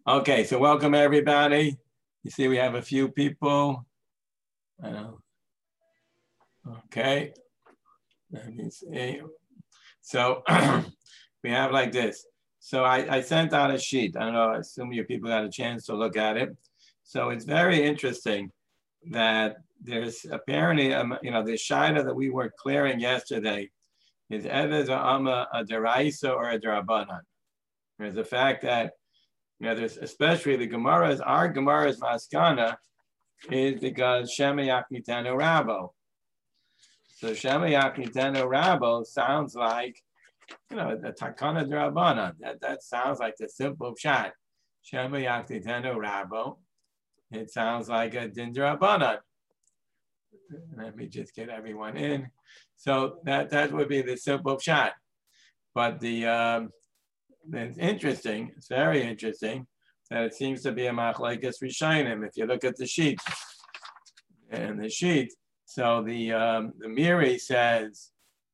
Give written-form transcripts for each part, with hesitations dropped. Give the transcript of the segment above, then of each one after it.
Okay, so welcome everybody. You see we have a few people. Okay, let me see. So we have like this. So I sent out a sheet. I don't know, I assume you people got a chance to look at it. So it's very interesting that there's apparently, the shaila that we were clearing yesterday is Eved Amma a deraisa or a derabanan. There's the fact that, there's especially our Gemara's maskana is because Shema Yaknitanu Rabo. So Shema Yaknitanu Rabo sounds like, the Takana Drabana. That sounds like the simple shot. Shema Yaknitanu Rabo. It sounds like a Din Drabana. Let me just get everyone in. So that would be the simple shot. But it's interesting, it's very interesting, that it seems to be a machlekes rishonim. If you look at the sheet, so the Miri says,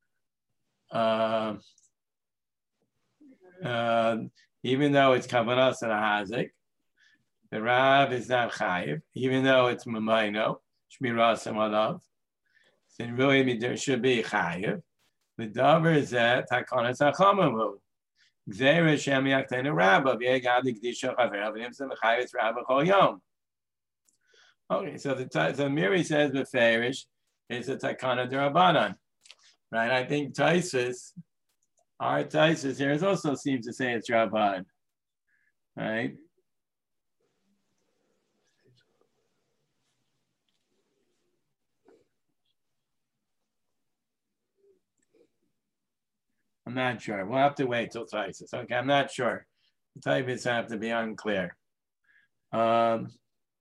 even though it's kavanas and a hazik, the Rav is not chayiv, even though it's mamayno, shmiras alav, so really there should be chayiv. The davar is that takanas achamavu. Okay, so the Miri says the Farish is a Takana Derabanan, right? I think our Taisus here also seems to say it's Rabban, right? I'm not sure. We'll have to wait till Taisus. Okay, I'm not sure. The Taibis have to be unclear. Taisus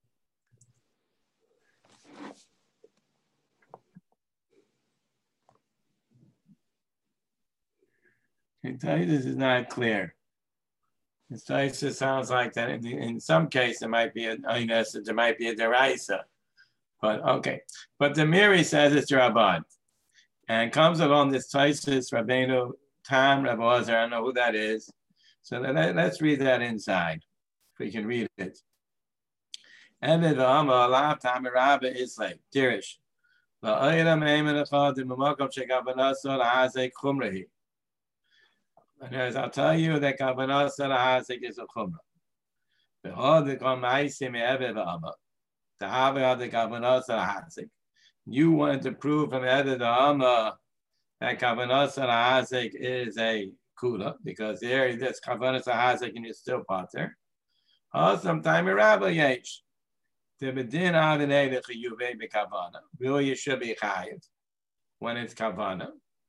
is not clear. Taisus sounds like that. In some case, it might be there might be a deraisa. But okay. But the Miri says it's Rabban. And comes along this Taisus Rabbeinu Tam Rabbi Ozer, I don't know who that is. So let's read that inside, if we can read it. Eved v'ama alav Tam Rabbi Islay, Tirish. La'ayla me'emen echad m'makom she'kavanasa la'azek chumrahi. And as I'll tell you that kavanasa la'azek is a chumrah. V'hod v'kol ma'isi me'eved v'ama. Ta'ave the kavanasa la'azek. You wanted to prove from Eved v'ama that Kavanas HaHazek is a kula, because there there's Kavanas HaHazek and you're still pater. Sometime Rabbi Yesh. Tibedin Avinei L'chiyuvei B'Kavana. Really, you should be chayiv when it's Kavana.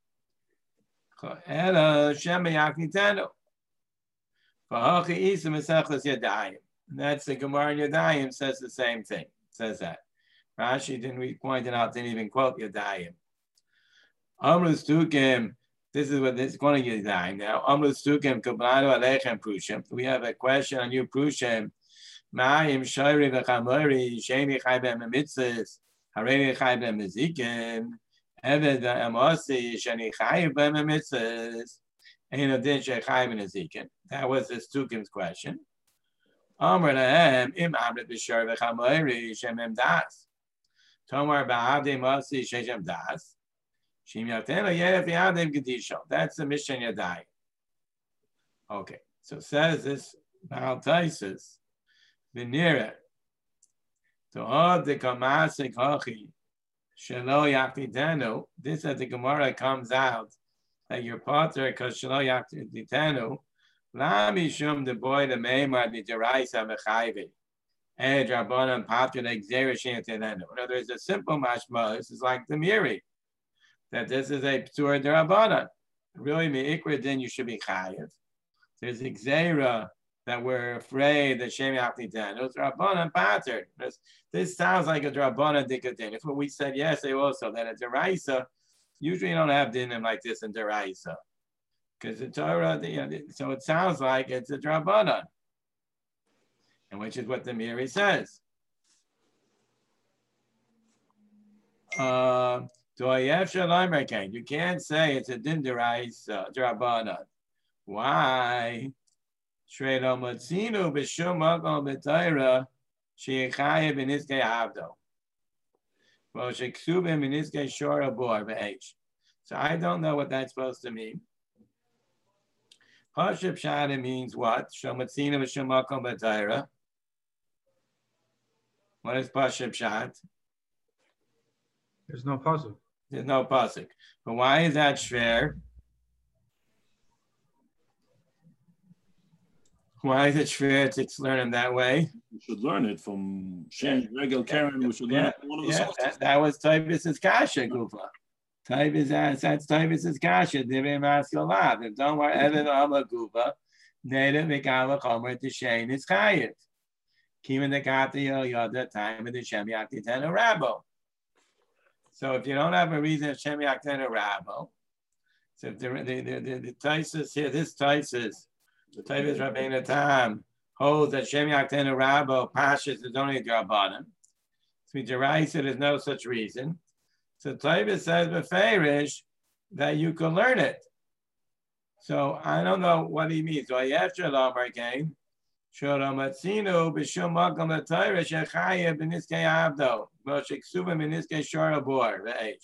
Ela Shem Yaknitenu. V'hachi Isa Mesechles Yadayim. That's the Gemara in Yadayim says the same thing. Says that. Rashi didn't point it out, didn't even quote Yadayim. Amrus Tukim, this is what this is going to get dying now. Amrus Tukim, Kablano Alechem Prushim. We have a question on you, Prushim. Ma'im Shayri V'Chamori, Sheni Chaybem Mitzvahs, Hareni Chaybem Mezikim, Eved Amasi, Sheni Chaybem Mitzvahs, Ein Adin Shechaybem Mezikim. That was this Tukim's question. Amr Lahem, Im Amrit B'Shayri V'Chamori, Shemem Das. Tomar Ba'avdei Masi, Sheshem Das. That's the Mishnah Yadai. Okay, so says this Baal Taisus, Venira, to all the Kamasik Hachi, Shelo Yaktidenu, this at the Gemara comes out that your pater, because Shelo Yaktidenu, Lami Shum the boy the Meimar the Deraisa Mechayvi, Ed Rabbanan Pater the Xerishin Tedenu. In other words, a simple mashma, this is like the Miri, that this is a P'tur D'Rabbanan. Really, Me'ikra din, you should be chayiv. There's Xera that we're afraid that Shem Yaknitenu. It's Rabbanan pattern. This sounds like a D'Rabbanan dikadin. It's what we said yesterday also, that a Deraisa, usually you don't have dinim like this in Deraisa. Because the Torah, so it sounds like it's a D'Rabbanan. And which is what the Miri says. You can't say it's a din deraisa, D'Rabbanan. Why? Shredo Matzinu b'shum makom b'tayra she'chayev b'nizkei avdo. Moshe ksubim b'nizkei shora bor v'h. So I don't know what that's supposed to mean. Pashib Shada means what? Shomatzina b'shum makom b'tayra. What is Pashib Shad? There's no pasuk. There's no pasuk. But why is that shver? Why is it shver to learn him that way? We should learn it from Shem Regel Karen. We should learn it from one of the sources. That was Taibis's kasha, Gufa. That's Taibis's kasha. Divim Askalav. Don't worry, Evan Amma Gufa. Native Mikala Chomer to Shane is Chayiv. Kiman the Kati Yoda time of the Shem Yaktiten Rabo. So if you don't have a reason of Shem Yaktiten Rabo, so if the Taisus here, this Taisus, the Taibis Rabbeinu Tam holds that Shem Yaktiten Rabo Pashas is only a Drabanan. So Deraisa, there's no such reason. So Taibis says Beferish that you can learn it. So I don't know what he means. So after Lomar again, Shoromatzinu b'shum makom l'tayra shechayev b'niskei avdo Moshe ksubim b'niskei shora bor v'h.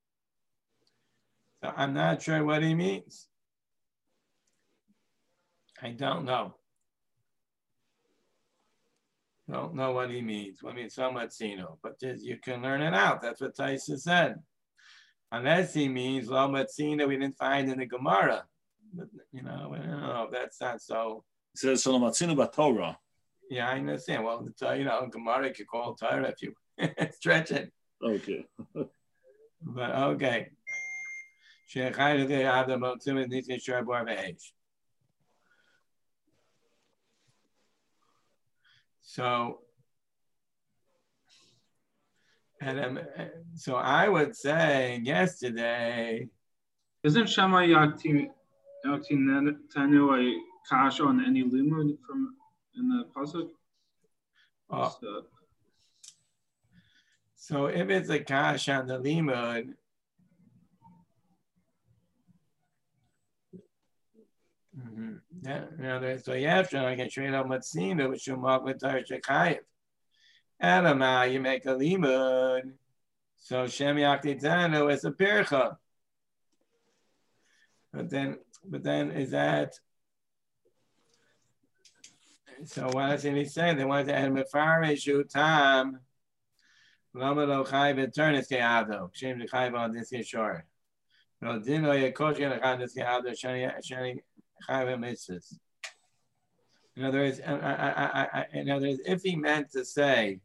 So I'm not sure what he means. I don't know. Don't know what he means. I mean, Somatzinu, but you can learn it out. That's what Taisa said. Unless he means lo matzinu we didn't find in the Gemara. But, I don't know. That's not so. It says Shalomatzinu b'Torah. Yeah, I understand. Well, Gemara could call Torah if you stretch it. Okay. But okay. So, so I would say yesterday. Isn't Shammai Yaktin Tanu a kasha on any limud from in the pasuk? So if it's a kasha on the limud, so after I can train on Matzina, which you mark with Tarshakayev. Adama, you make a limud. So Shem Yaktitanu is a pircha. But then is that? So what is he saying? They want to add mefarishu tam. Lama lo chayv eternis ke'ado. Shem chayv on this shore. No dino yekosh yelachan this ke'ado shani chayv mitzvahs. In other words, if he meant to say,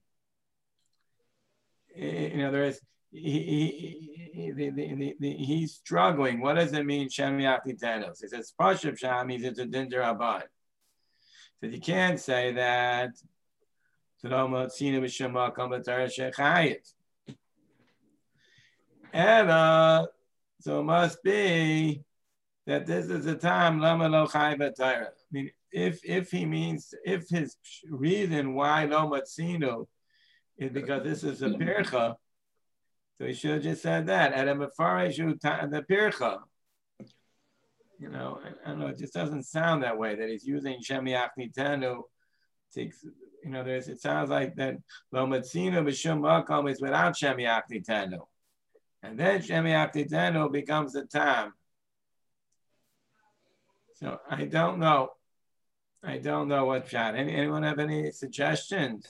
in other words, he's struggling. What does it mean, Shem Yaktitenos? He says, Pashib Sham means it's a Dinder Abad. So you can't say that. So it must be that this is the time Lama Lo Chai B'Torah. I mean, if he means, if his reason why Lo Matzino is because this is a pircha, so he should have just said that. At a mefareshu the pircha. I don't know. It just doesn't sound that way. That he's using Shem Yaktitanu. It sounds like that Lo Matzino b'shum makom is without Shem Yaktitanu, and then Shem Yaktitanu becomes the tam. So I don't know. I don't know what shot. Anyone have any suggestions?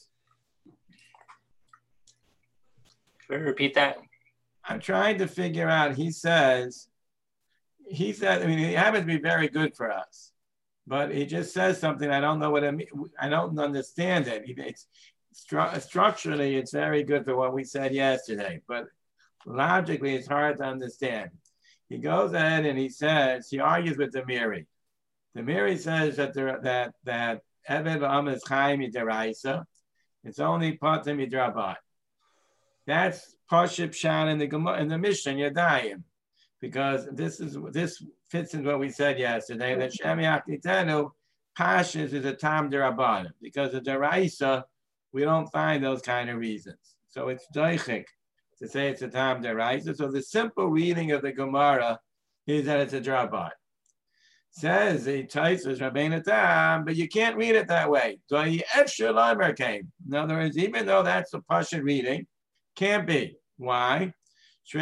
Can you repeat that? I'm trying to figure out. He said, I mean, he happens to be very good for us, but he just says something. I don't know what it means. I don't understand it. It's structurally, it's very good for what we said yesterday, but logically, it's hard to understand. He goes ahead and he argues with the Miri. The Miri says that that Eved Am is Chaim Midaraisa. It's only Patim Midrabat. That's Pashib Shan in the Mishnah Yadayim, because this fits in what we said yesterday, that Shem Yaktitanu Pashas is a Tam Derabanan, because of Deraisa we don't find those kind of reasons. So it's Daichik to say it's a Tam Deraisa. So the simple reading of the Gemara is that it's a Drabat. Says the Taisus Rabbeinu Tam, but you can't read it that way. So came. In other words, even though that's a Pashut reading, can't be. Why? So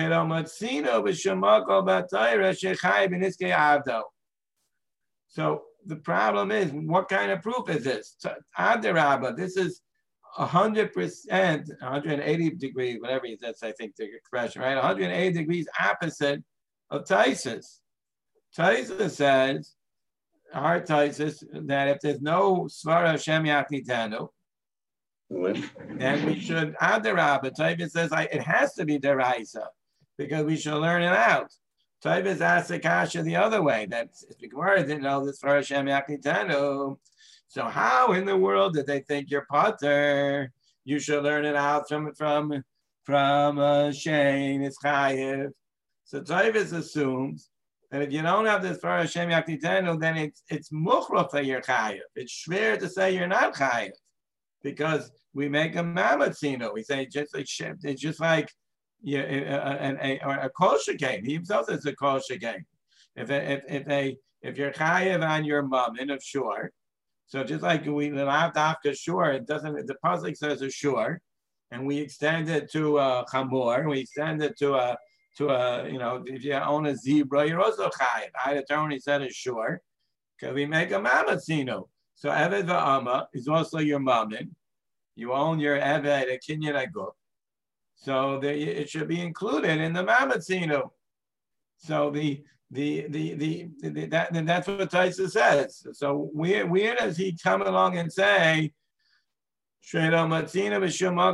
the problem is, what kind of proof is this? Adarabba, this is 100%, 180 degrees, whatever that's, I think, the expression, right? 180 degrees opposite of Taisus. Taisus says, our Taisus, that if there's no Svara Hashem Yachnitenu, then we should Adarabba. Taisus says it has to be Deraisa because we should learn it out. Taisus asked the Kasha the other way, that the Gemara didn't know this Svara Hashem Yachnitenu. So how in the world did they think you're Potter? You should learn it out from Shane, it's Chayiv. So Taisus assumes that if you don't have this for Hashem Yaktitenu, then it's muchraf that you're chayiv. It's schwer to say you're not chayiv because we make a mamatzino. We say it's just like a kol shekain. He himself says a kol shekain. If you're chayiv on your mammon of shore, so just like we lav dafka shore, it doesn't. The pasuk says a shore, and we extend it to a chamor. We extend it to a if you own a zebra, you're also chayiv. I determined he said it sure. Because we make a mamatzino. So Eved Va'ama is also your mammon. You own your Eved, a kinyan aguf. So it should be included in the mamatzino. So that's what Taisa says. So where does he come along and say, what is he? What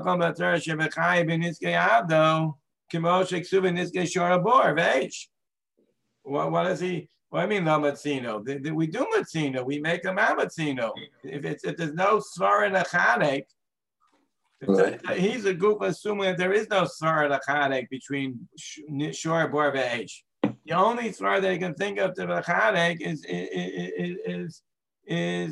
I mean, lamatzino. We do matzino. We make a mamatzino. If there's no svara nachadek, he's a group assuming that there is no svara nachadek between shor bor ve'esh. The only svara that he can think of to nachadek is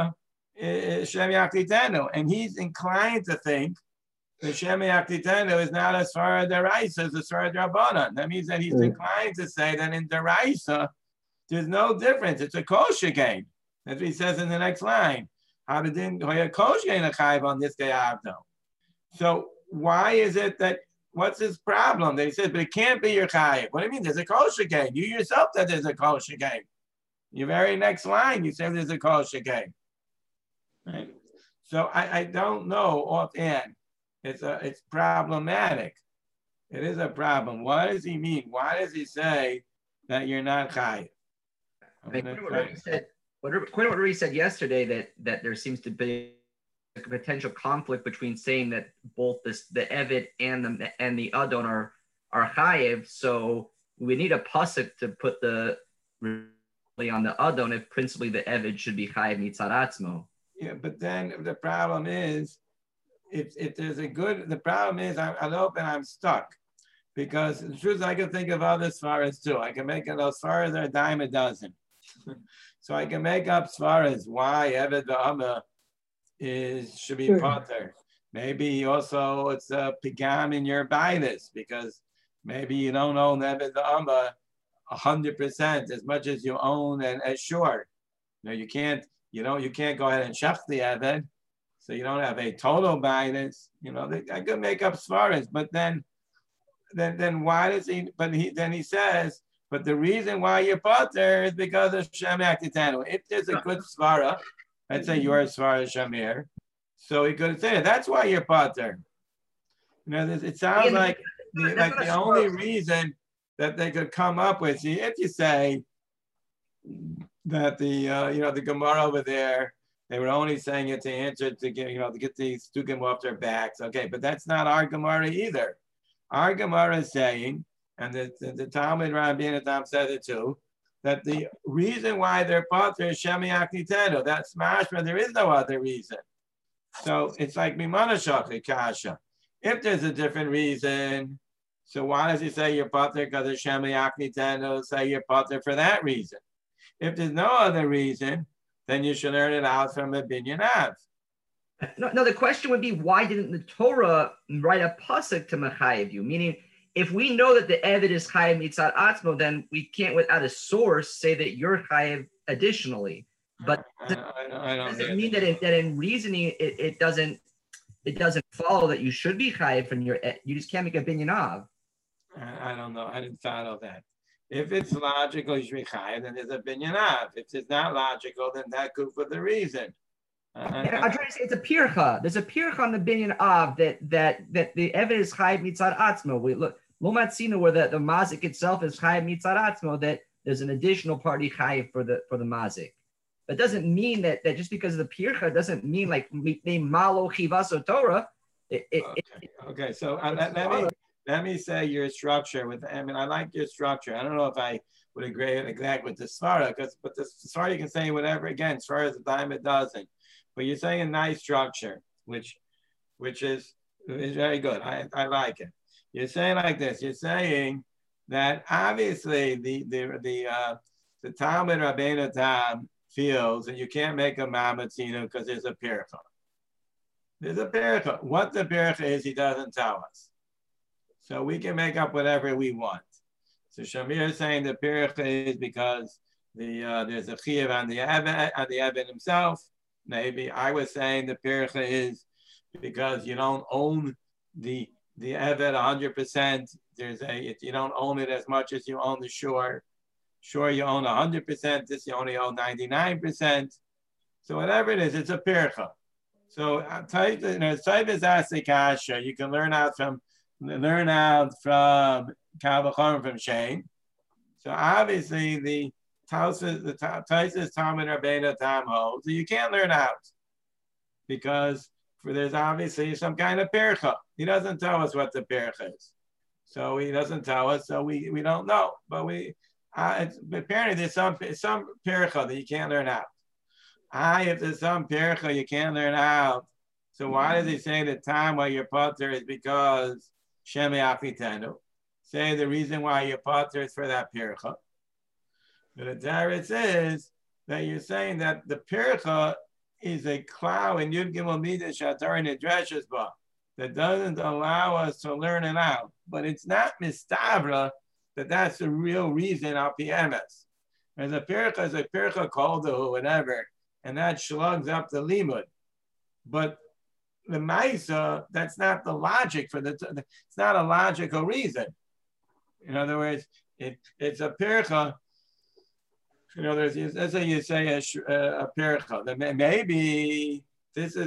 Shem Yaktitenu, and he's inclined to think the Shem Yaktitenu is not a Svara Deraisa, it's a Svara Drabanan. That means that he's inclined to say that in Deraisa, there's no difference. It's a kol shekain. That's what he says in the next line. How did a kol shekain a chayv on this day avdo? So why is it that, what's his problem? That he says, but it can't be your chayv. What do you mean? There's a kol shekain. You yourself said there's a kol shekain. Your very next line, you say there's a kol shekain. Right? So I don't know offhand. It's problematic. It is a problem. What does he mean? Why does he say that you're not chayiv? According to what Rui said yesterday, that there seems to be a potential conflict between saying that both the Eved and the Adon are chayiv. So we need a pasuk to put the on the Adon if principally the Eved should be chayiv mitzad atzmo. Yeah, but then the problem is, if there's a good, the problem is I'm stuck, because the truth is I can think of other svaras too. I can make it those svaras are a dime a dozen, so I can make up svaras why Eved Va'ama should be potter. Maybe also it's a pigam in your bias because maybe you don't own Eved Va'ama 100% as much as you own an Ashur. You can't go ahead and shach the Eved. So you don't have a total bias, I could make up svaras, but then why does he? But he says, but the reason why you're potter is because of Shem Yaktitenu. If there's a good svara, let's say your svara Shamir, so he could say that's why you're potter. It sounds like the only reason that they could come up with. See, if you say that the Gemara over there, they were only saying it to answer to get these Stukim off their backs. Okay, but that's not our Gemara either. Our Gemara is saying, and the Talmud Rabbi Adam said it too, that the reason why they're potter is Shem Yaktitenu. That's mashma. There is no other reason. So it's like Mimana Shachri Kasha. If there's a different reason, so why does he say you're potter because of Shem Yaktitenu? Say you're potter for that reason. If there's no other reason, then you should learn it out from a binyan av. No, the question would be, why didn't the Torah write a pasuk to mechayev you? Meaning, if we know that the Eved is chayev mitzad atzmo, then we can't, without a source, say that you're chayev additionally. But I don't doesn't mean that in reasoning it doesn't follow that you should be chayiv from you just can't make a binyan av. I don't know. I didn't follow that. If it's logical, you should be chayiv, then there's a binyan av. If it's not logical, then that could for the reason. I'm trying to say it's a pircha. There's a pircha on the binyan av that the evidence is chayiv mitzad atzmo. We look lomatzina where the mazik itself is chayiv mitzad atzmo, that there's an additional party chayiv for the mazik. That doesn't mean that just because of the pircha doesn't mean like they malo chivaso Torah. Okay. So let me say your structure with. I mean, I like your structure. I don't know if I would agree exactly with the svara, but the svara you can say whatever. Again, as far as the time it doesn't. But you're saying a nice structure, which is very good. I like it. You're saying like this. You're saying that obviously the Talmud Rabbeinu Tam feels that you can't make a mamatzino because there's a pircha. There's a pircha. What the pircha is, he doesn't tell us. So we can make up whatever we want. So Shamir is saying the pircha is because there's a chiyuv on the Eved himself. Maybe I was saying the pircha is because you don't own the Eved 100%. You don't own it as much as you own the shore. Sure, you own 100%. This you only own 99%. So whatever it is, it's a pircha. So Taibis Asikasha, you can learn out from Kal V'chomer from Shane. So obviously the Taisus Talmud Rabbeinu Tam holds. So you can't learn out because there's obviously some kind of pircha. He doesn't tell us what the pircha is, so he doesn't tell us. So we don't know, but apparently there's some pircha that you can't learn out. If there's some pircha you can't learn out, so why does he say the time why you're potter is because Shemi Afitenu? Say the reason why you're potter is for that pircha. But the Teretz is that you're saying that the pircha is a cloud in Yud Gimel Midas Shatar Nidreshes Ba that doesn't allow us to learn it out. But it's not mistavra that's the real reason al PMS. There's a pircha called or whatever, and that slugs up the limud. But the Maisa, that's not the logic for it's not a logical reason. In other words, it's a pircha. Let's say you say a pircha. Maybe this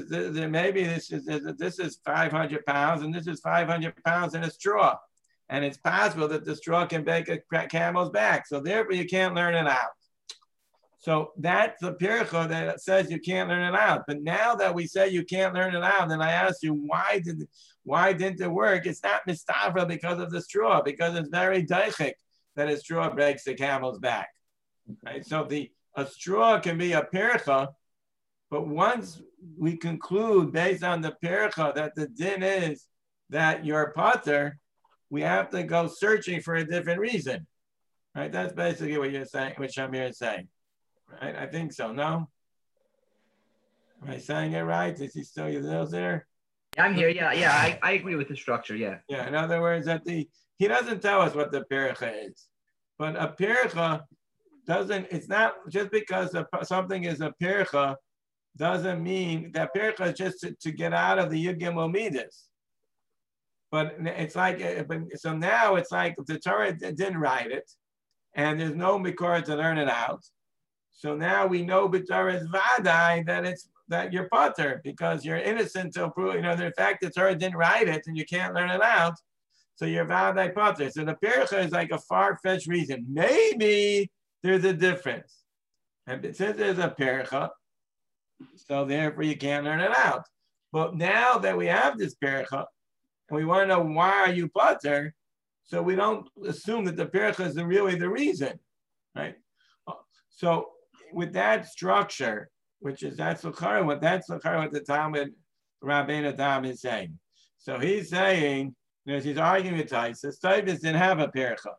is 500 pounds, and this is 500 pounds in a straw. And it's possible that the straw can break a camel's back. So therefore, you can't learn it out. So that's the pircha that says you can't learn it out. But now that we say you can't learn it out, then I ask you, why didn't it work? It's not mistavra because of the straw, because it's very daichik that a straw breaks the camel's back. Right? So a straw can be a pircha, but once we conclude based on the pircha that the din is that you're potter, we have to go searching for a different reason, right? That's basically what you're saying, what Shamir is saying, right? I think so. No, am I saying it right? Is he still there? I'm here. Yeah. I agree with the structure. Yeah. Yeah. In other words, he doesn't tell us what the pircha is, but a pircha doesn't. It's not just because something is a pircha doesn't mean that pircha is just to get out of the Yud Gimel Midas. But it's like, so now it's like the Torah didn't write it, and there's no mikor to learn it out. So now we know b'Torah is vadai that you're potter because you're innocent to prove. The fact the Torah didn't write it and you can't learn it out, so you're vadai potter. So the pircha is like a far-fetched reason. Maybe there's a difference, and since there's a pircha, so therefore you can't learn it out. But now that we have this pircha, and we want to know why are you potter, so we don't assume that the pircha is really the reason, right? So with that structure, that's what the Talmud Rabbeinu Tam is saying. So he's saying, he's arguing with Taisus. Taisus didn't have a pircha.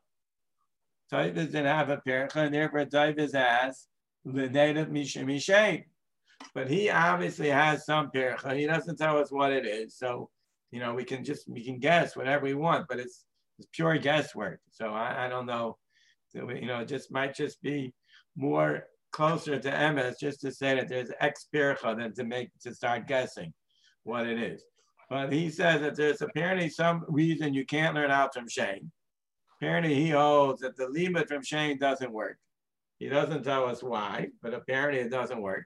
And therefore Taisus has the native Mishain. But he obviously has some pircha. He doesn't tell us what it is. So we can guess whatever we want, but it's pure guesswork. So I don't know. So, it might just be more closer to emes just to say that there's ex pircha than to start guessing what it is. But he says that there's apparently some reason you can't learn out from Shane. Apparently he holds that the limit from Shane doesn't work. He doesn't tell us why, but apparently it doesn't work.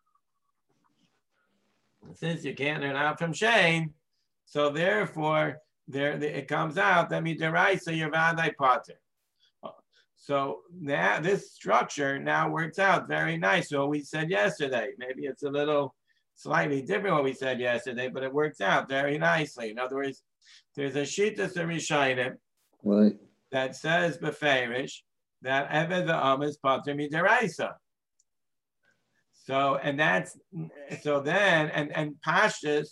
Since you can't learn out from Shane, so therefore it comes out that midaraisa you're vadai pater. So now this structure now works out very nice. So we said yesterday, maybe it's a little slightly different what we said yesterday, but it works out very nicely. In other words, there's a shittas Rishayim that says beferish that Eved Am is pater midaraisa. So and that's so then and Pashtus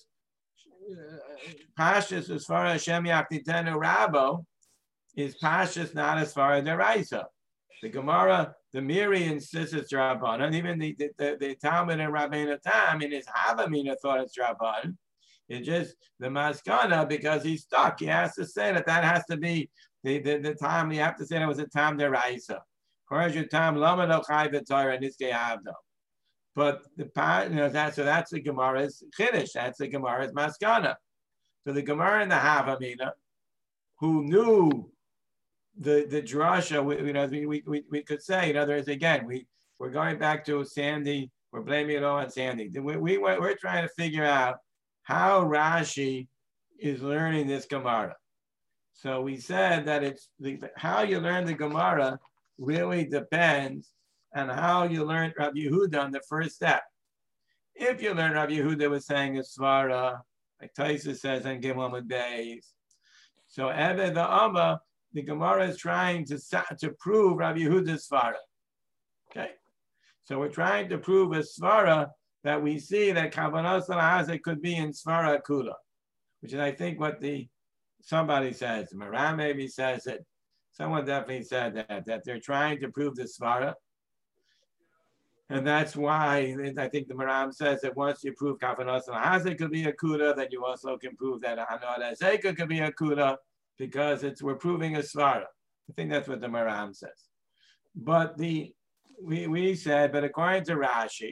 as far as Shem Yaktitenu Rabo is Pashtus not as far as deraisa. The Gemara, the Miri insists it's Rabban, and even the Talmud and Rabbeinu Tam in his Havamina thought it's Rabban. It's just the Maskana because he's stuck. He has to say that has to be the time. You have to say that was a time deraisa. Time lama no chai v'torah niskei avdo. But that's the Gemara's chiddush. That's the Gemara's maskana. So the Gemara in the Havamina, who knew the drasha, we could say, in other words, again, we're going back to Sandy. We're blaming it all on Sandy. We're trying to figure out how Rashi is learning this Gemara. So we said that it's how you learn the Gemara really depends on how you learned Rabbi Yehuda on the first step. If you learn Rabbi Yehuda was saying a svara, like Taisa says on Gimel Beis, so Eved Amma, the Gemara is trying to prove Rabbi Yehuda's svara. Okay, so we're trying to prove a svara that we see that Kavanos Hazek could be in svara kula, which is I think what somebody says. Maram maybe says it. Someone definitely said that they're trying to prove the svara. And that's why I think the Maram says that once you prove Kavanos Hazek could be a kuda, then you also can prove that Hanad Azeka could be a kuda because we're proving a svara. I think that's what the Maram says. But we said, but according to Rashi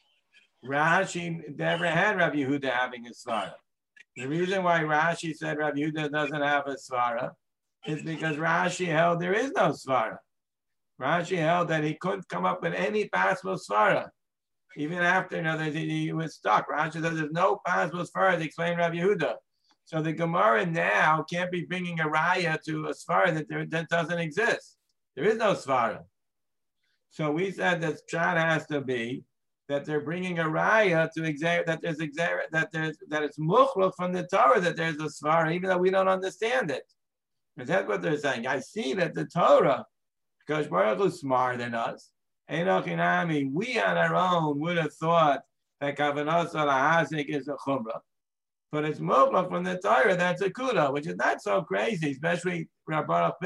never had Rabbi Yehuda having a svara. The reason why Rashi said Rabbi Yehuda doesn't have a svara is because Rashi held there is no svara. Rashi held that he couldn't come up with any possible svara. Even after he was stuck. Rashi says there's no possible svara to explain Rabbi Yehuda. So the Gemara now can't be bringing a raya to a svara that doesn't exist. There is no svara. So we said that pshat has to be that they're bringing a raya to that it's muchlok from the Torah that there's a svara, even though we don't understand it. And that's what they're saying. I see that the Torah, because Baruch Hu is smarter than us. Enoch Inami, we on our own would have thought that Kavanos Hazek is a chumrah. But it's muchlok from the Torah that's a kuda, which is not so crazy, especially the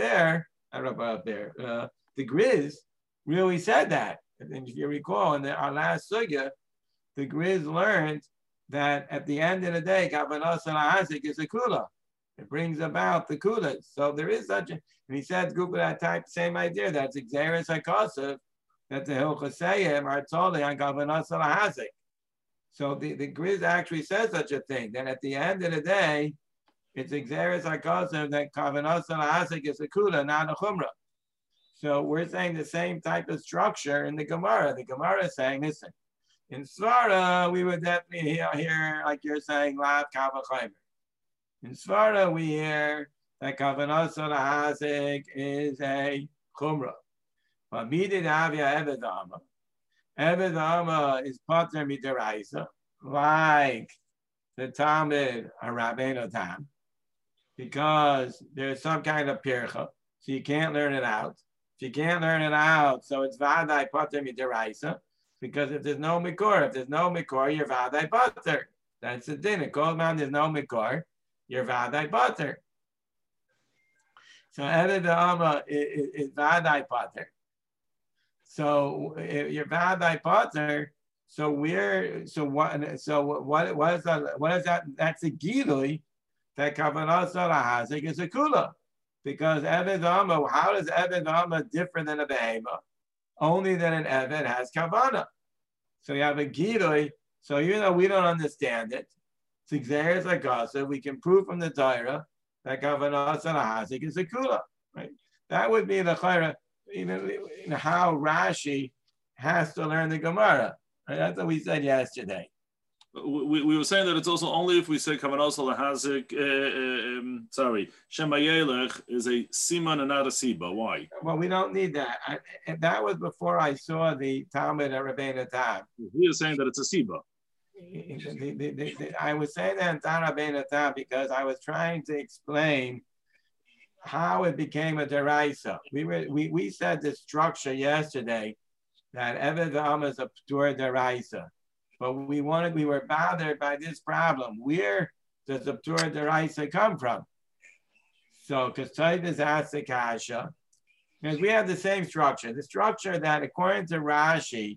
Grizz really said that. And if you recall, in our last sugya, the Grizz learned that at the end of the day, Kavanos Hazek is a kuda. It brings about the kudas. So there is such a, and he said, group of that type, same idea. That's Xeris HaKosav, that the Hilchaseyim are totally on Kavanos Hazek. So the Grizz actually says such a thing. That at the end of the day, it's Xeris HaKosav that Kavanos Hazek is a kuda, not a chumrah. So we're saying the same type of structure in the Gemara. The Gemara is saying, listen, in Svara, we would definitely hear like you're saying, Lav Kava Chaymer. In Svara, we hear that Kavanos Hazek is a chumrah. But Midin Avia Eved Amma. Eved Amma is pater midaraisa, like the Talmud Rabbeinu Tam, because there's some kind of pircha, so you can't learn it out. If you can't learn it out, so it's vadai pater midaraisa, because if there's no mikor, you're vadai pater. That's the din. It calls man there's no mikor, you're vadai pater. So Eved Amma is vadai pater. So you're vadai pater. So what is that? What is that? That's a gilui that Kavanos Hazek is a kula. Because Eved Amma, how does Eved Amma differ than a behema? only that an Evet has kavanah. So you have a Gilui. So even though we don't understand it, it's Xeris Agasa, we can prove from the Torah that kavanah Salahazik is a Kula. Right? That would be the Chayra, even how Rashi has to learn the Gemara. Right? That's what we said yesterday. We were saying that it's also only if we say Kavanos Lahazik, Shema Yelech is a Siman and not a Siba. Why? Well, we don't need that. That was before I saw the Talmud at Rabbeinu Tam. He is saying that it's a Siba. I was saying that in Tam Rabbeinu Tam because I was trying to explain how it became a deraisa. We said the structure yesterday that Eved V'Ama is a ptur deraisa. But we were bothered by this problem. Where does the ptur deraisa come from? So, because Taivas asked the kasha, because we have the same structure. The structure that, according to Rashi,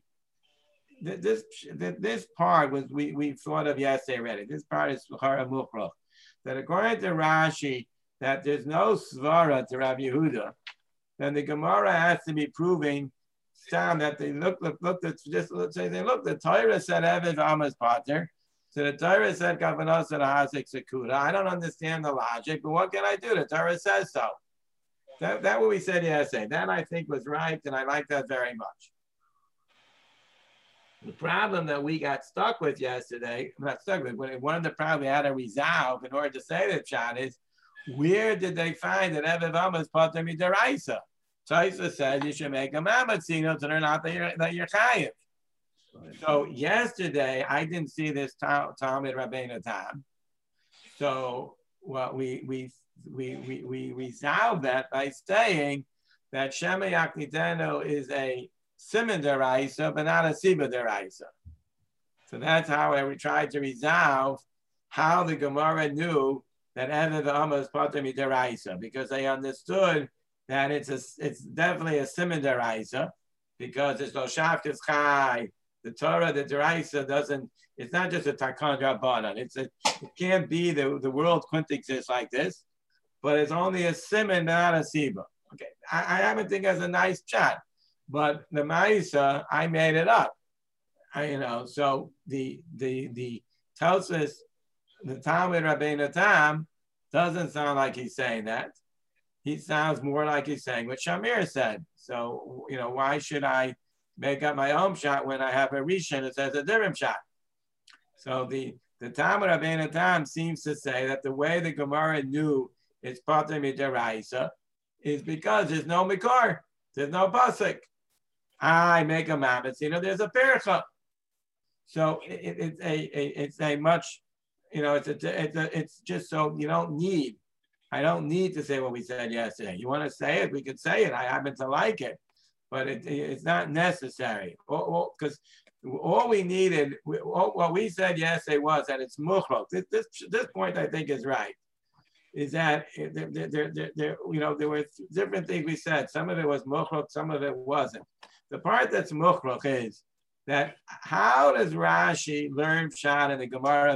this part was we thought of yesterday already. This part is Chara Mukhrach. That according to Rashi, that there's no svara to Rav Yehuda, then the Gemara has to be proving that they look just let's say they look. The Torah said Eved V'Ama's Pater, so the Torah said Kavanos and Hazik Sekuda. I don't understand the logic, but what can I do? The Torah says so. That what we said yesterday. That I think was right, and I like that very much. The problem that we got stuck with yesterday, not stuck with, one of the problems we had to resolve in order to say that Shad is, where did they find that Eved V'Ama's Pater midaraisa? Taisa said you should make a mamatzino to learn out that you're chayiv. So yesterday I didn't see this Talmud Rabbeinu Tam. So what we resolved that by saying that Shema Yakniteno is a siman deraisa, but not a siba deraisa. So that's how we tried to resolve how the Gemara knew that Eved V'Ama is pater midaraisa, because they understood that it's definitely a siman deraisa, because it's lo shaftis chai. The Torah, the deraisa doesn't. It's not just a takon rabbanan. It can't be the world couldn't exist like this, but it's only a siman, not a siba. Okay, I happen to think as a nice chat, but the ma'isa I made it up. So the Tosfos, the Talmud Rabbeinu Tam doesn't sound like he's saying that. He sounds more like he's saying what Shamir said. So, why should I make up my own shot when I have a Rishon that says a different shot? So the Talmud Rabbeinu Tam seems to say that the way the Gemara knew it's pater midaraisa is because there's no mikor, there's no pasuk. I make a mametz, there's a percha. So it's a much, it's just so you don't need. I don't need to say what we said yesterday. You want to say it, we could say it. I happen to like it, but it's not necessary. Because all we needed, what we said yesterday was that it's mukhrok. This point I think is right. Is that there were different things we said. Some of it was mukhrok, some of it wasn't. The part that's mukhrok is that how does Rashi learn Pshat in the Gemara?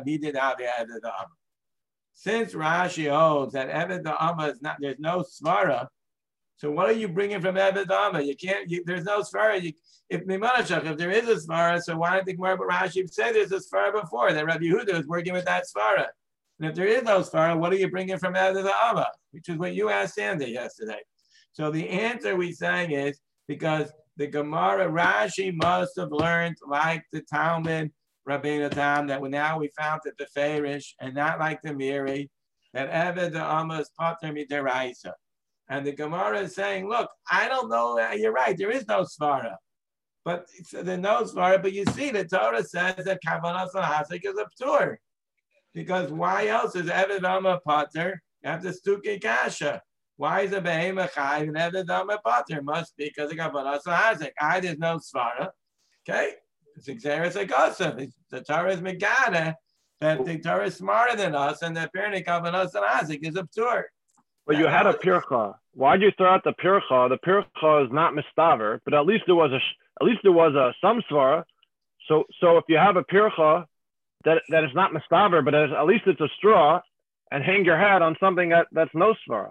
Since Rashi holds that Eved V'Ama is not, there's no svara. So what are you bringing from Eved V'Ama? You can't. There's no svara. If there is a svara, so why don't the Gemara Rashi say there's a svara before that Rabbi Yehuda is working with that svara? And if there is no svara, what are you bringing from Eved V'Ama? Which is what you asked Sandy yesterday. So the answer we saying is because the Gemara Rashi must have learned like the Talmud Rabbeinu Tam that now we found that the Ferish and not like the Miri that Eved V'Ama is pater midaraisa. And the Gemara is saying, look, I don't know. You're right. There is no svara, but there's no svara. But you see, the Torah says that kavanas lahazik is a ptur, because why else is Eved V'Ama pater? You have the stuki kasha. Why is a behema chayv and Eved V'Ama pater? Must be because of kavanas lahazik. There's no svara. Okay. It's Xeris Agosov. The Torah is Megana, that the Torah is smarter than us, and that apparently Kavanos and Isaac is absurd. But you had a pircha. Why'd you throw out the pircha? The pircha is not mistaver, but at least there was a some svara. So if you have a pircha that is not mistaver, but at least it's a straw, and hang your hat on something that's no svara.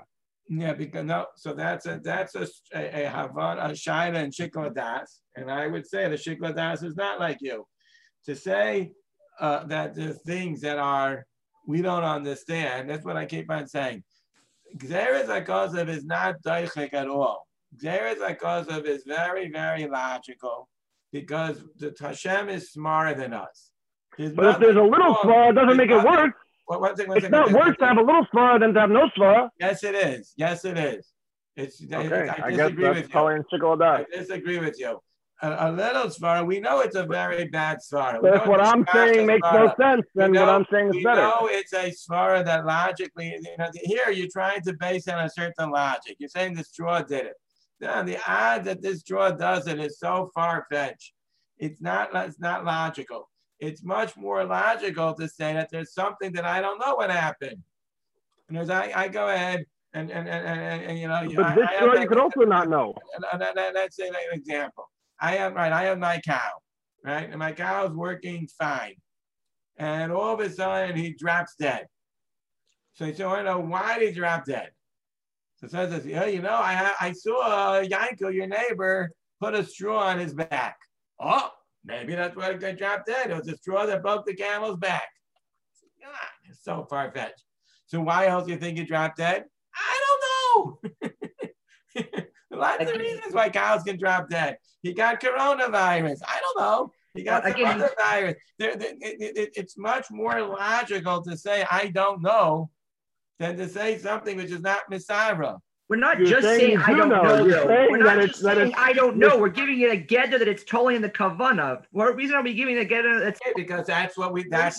Yeah, because no, so that's a Havana, a Shaila and Shikla Das, and I would say the Shikla Das is not like you. To say that there's things that we don't understand, that's what I keep on saying. Gzeres HaKosav is not daichik at all. Gzeres HaKosav is very, very logical because the Hashem is smarter than us. But if there's a little svara, it doesn't make it worse. It's not worse to have a little svara than to have no svara. Yes, it is. Yes, it is. Okay, I disagree with you. I disagree with you. A little svara, we know it's a very bad svara. So if what I'm saying makes no sense, then what I'm saying is better. We know it's a svara that logically, here you're trying to base it on a certain logic. You're saying the straw did it. No, the odds that this straw does it is so far-fetched. It's not logical. It's much more logical to say that there's something that I don't know what happened. And as I go ahead and But this straw you could also not know. Let's say an example. I have my cow, right? And my cow is working fine. And all of a sudden he drops dead. So you want to know why did he drop dead? So it says, I saw Yanko, your neighbor, put a straw on his back. Oh, maybe that's why he dropped dead. It was a straw that broke the camel's back. God, it's so far-fetched. So why else do you think he dropped dead? I don't know. Lots of reasons why cows can drop dead. He got coronavirus. I don't know. He got coronavirus. It's much more logical to say I don't know than to say something which is not misavra. We're not just saying I don't know. We're not just saying I don't know. We're giving it a gedder that it's totally in the kavana. What reason are we giving a gedder that's because that's what we see. That's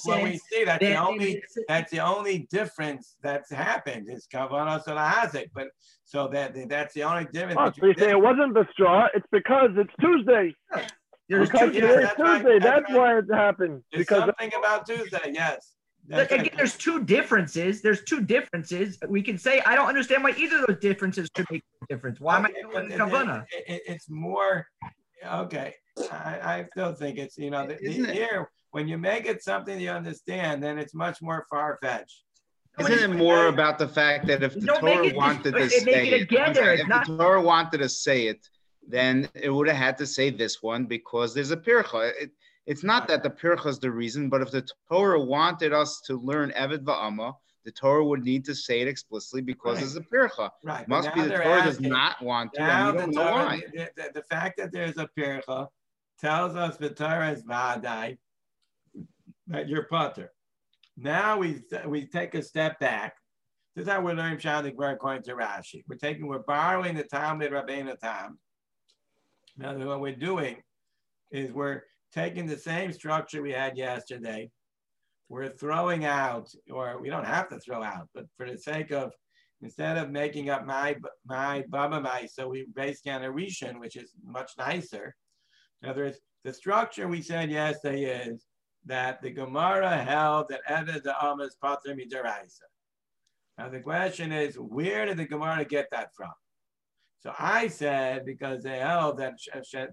the only difference that's happened is kavana salahazik. But so that's the only difference. Oh, so you say it wasn't the straw, it's because it's Tuesday. There's Tuesday. That's why it happened. There's because something about Tuesday, yes. But again, there's two differences. We can say I don't understand why either of those differences should make a difference. Why am I doing kavana? It's more okay. I still think it's here when you make it something you understand, then it's much more far-fetched. Isn't it more about the fact that if the Torah wanted to say it, if the Torah wanted to say it, then it would have had to say this one because there's a pircha. It's not that the pircha is the reason, but if the Torah wanted us to learn Eved Va'ama, the Torah would need to say it explicitly because there's a pircha. Right. Must be the Torah does not want to, and we don't know why. The fact that there's a pircha tells us the Torah is va'adai, that you're putter. Now we take a step back. This is how we're learning Pshat Gemara according to Rashi. We're borrowing the Talmud Rabbeinu Tam. Now what we're doing is we're taking the same structure we had yesterday. We're throwing out, or we don't have to throw out, but for the sake of, instead of making up my Baba Mai, so we based on a Rishon, which is much nicer. In other words, the structure we said yesterday is that the Gemara held that Eved Va'ama is Pater Midaraisa. Now the question is, where did the Gemara get that from? So I said because they held that Shem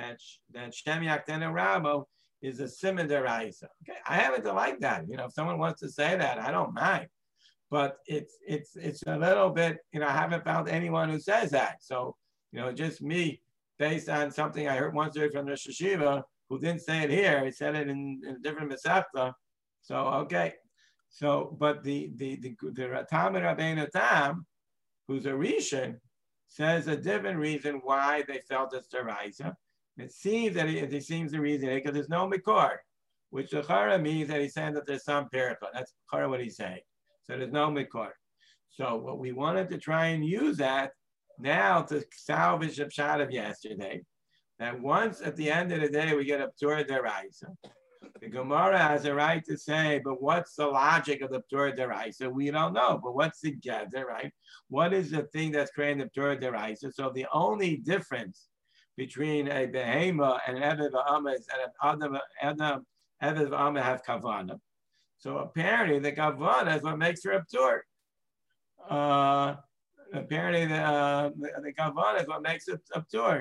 Yaktenu Rabo is a Siman Deraisa. Okay, I happen to like that. If someone wants to say that, I don't mind. But it's a little bit. I haven't found anyone who says that. So just me based on something I heard once from the Rosh Hashiva who didn't say it here. He said it in a different Masechta. So okay. So but the Talmud Rabbeinu Tam, who's a Rishon, says a different reason why they felt it's deraisa. It seems that it seems the reason because there's no mikor, which the chara means that he's saying that there's some pircha. That's chara what he's saying. So there's no mikor. So what we wanted to try and use that now to salvage the pshat of yesterday, that once at the end of the day we get a p'tur deraisa, the Gemara has a right to say, but what's the logic of the p'tur deraisa? We don't know, but what's the gather, right? What is the thing that's creating the p'tur deraisa? So the only difference between a behema and an Eved Va'ama is that an Eved Va'ama have kavana. So apparently the kavana is what makes her a p'tur. Apparently the kavana is what makes it a p'tur.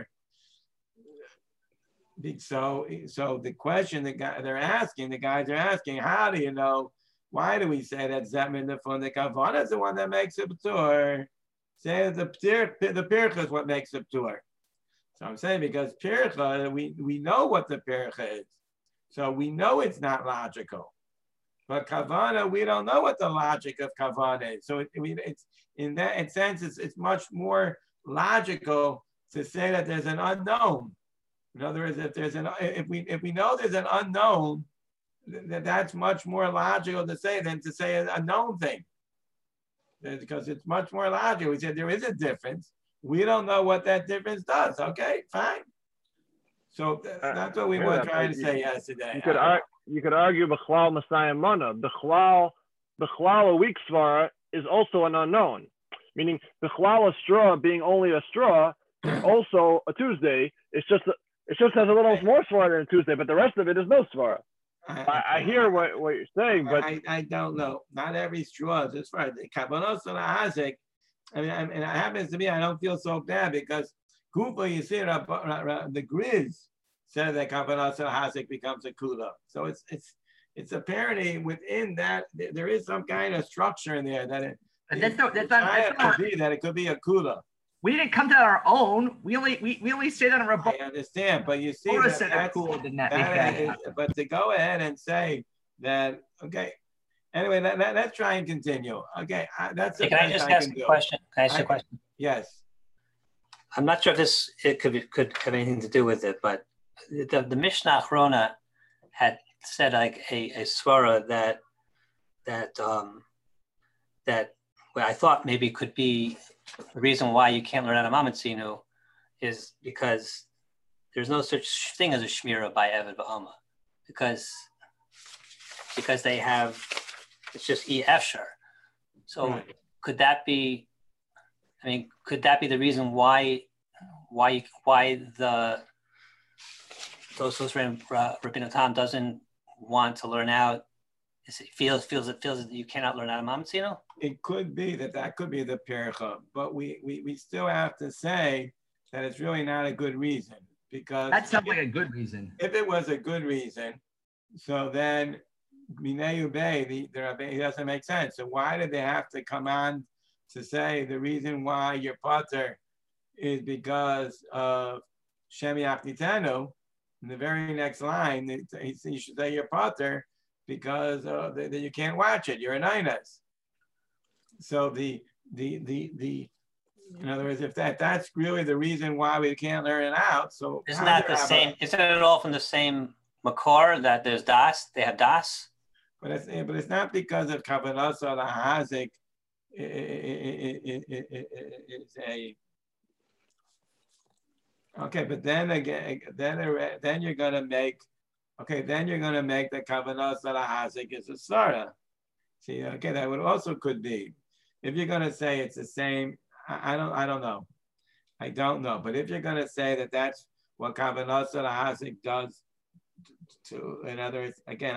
So the question the guys are asking, how do you know? Why do we say that Zemin the Kavana is the one that makes it p'tur? say that the pircha is what makes the ptur. So I'm saying because pircha, we know what the pircha is. So we know it's not logical. But kavana, we don't know what the logic of kavana is. So it's in that sense, it's much more logical to say that there's an unknown. In other words, if we know there's an unknown, that's much more logical to say than to say a known thing. Because it's much more logical. We said there is a difference. We don't know what that difference does. Okay, fine. So that's what we were trying to say yesterday. You could argue Bechlal Messiah Mana. Bechlal a weak svara is also an unknown. Meaning Bechlal a straw being only a straw is also a Tuesday. It just has a little more svara than a Tuesday, but the rest of it is no svara. I hear what you're saying, but I don't know. Not every straw is as far. The Kabbalah Hazik. I mean, and it happens to me. I don't feel so bad because Kufa, you see, the Grizz said that Kabbalah Hazik becomes a Kula. So it's apparently within that there is some kind of structure in there that it could be a Kula. We didn't come to our own. We only say that on our. I understand, but you see that's cool. But to go ahead and say that, okay. Anyway, let's try and continue. Okay, that's. Can I just ask a question? Can I ask a question? Yes. I'm not sure if it could have anything to do with it, but the Mishnah Achrona had said like a svara that I thought maybe could be the reason why you can't learn out of Mamatzinu is because there's no such thing as a shmira by Eved Ba'ama because they have, it's just efshar. So could that be the reason why those Rabbeinu Tam doesn't want to learn out? It feels that you cannot learn out of Mamatzinu? It could be that could be the pircha, but we still have to say that it's really not a good reason because that sounds like a good reason. If it was a good reason, so then Minei Ubei, it doesn't make sense. So why did they have to come on to say the reason why your pater is because of Shemi Achnitenu? In the very next line, you should say your pater because that you can't watch it. You're an Einas. So in other words, if that's really the reason why we can't learn it out, so isn't that the same? Isn't it all from the same makor that there's das? They have das. But it's not because of Kabbalah or the Hazik. It's a okay. But then again, then you're gonna make the Kabbalah or the Hazik is a Sarah. See, okay, that would also could be. If you're going to say it's the same, I don't know. I don't know. But if you're going to say that that's what Kavanah Hazik does to, in other words, again,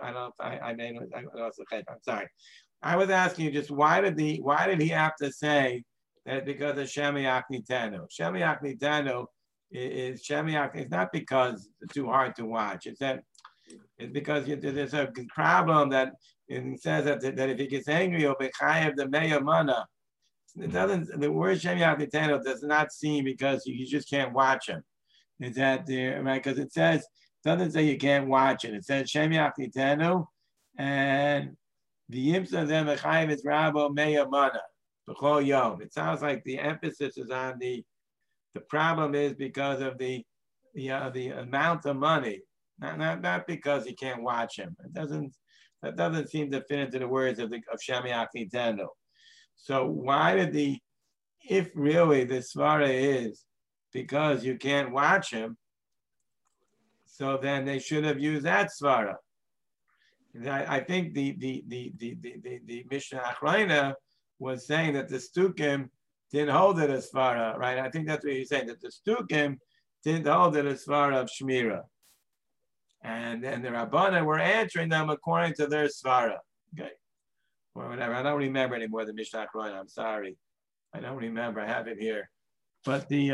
I'm sorry. I was asking you just why did he have to say that because of Shemi Achnitenu? Shemi Achnitenu is it's not because it's too hard to watch. It's because there's a problem that it says that if he gets angry, he'll be chayav the meya mana. It doesn't. The word Shemi Achnitenu does not seem because you just can't watch him. Is that there, right? Because it doesn't say you can't watch it. It says Shemi Achnitenu, and the imsa them chayav is rabo meya mana b'chol yom. It sounds like the emphasis is on the problem is because of the amount of money. Not because he can't watch him. That doesn't seem to fit into the words of Shemi Achnitenu. So why did if really the svara is because you can't watch him, so then they should have used that svara. I think the Mishnah Achrona was saying that the Stukim didn't hold it as svara, right? I think that's what he's saying, that the Stukim didn't hold it as svara of Shmira. And then the Rabbana were answering them according to their svara. Okay. Or whatever. I don't remember anymore the Mishnah Achrona. I'm sorry. I don't remember. I have it here. But the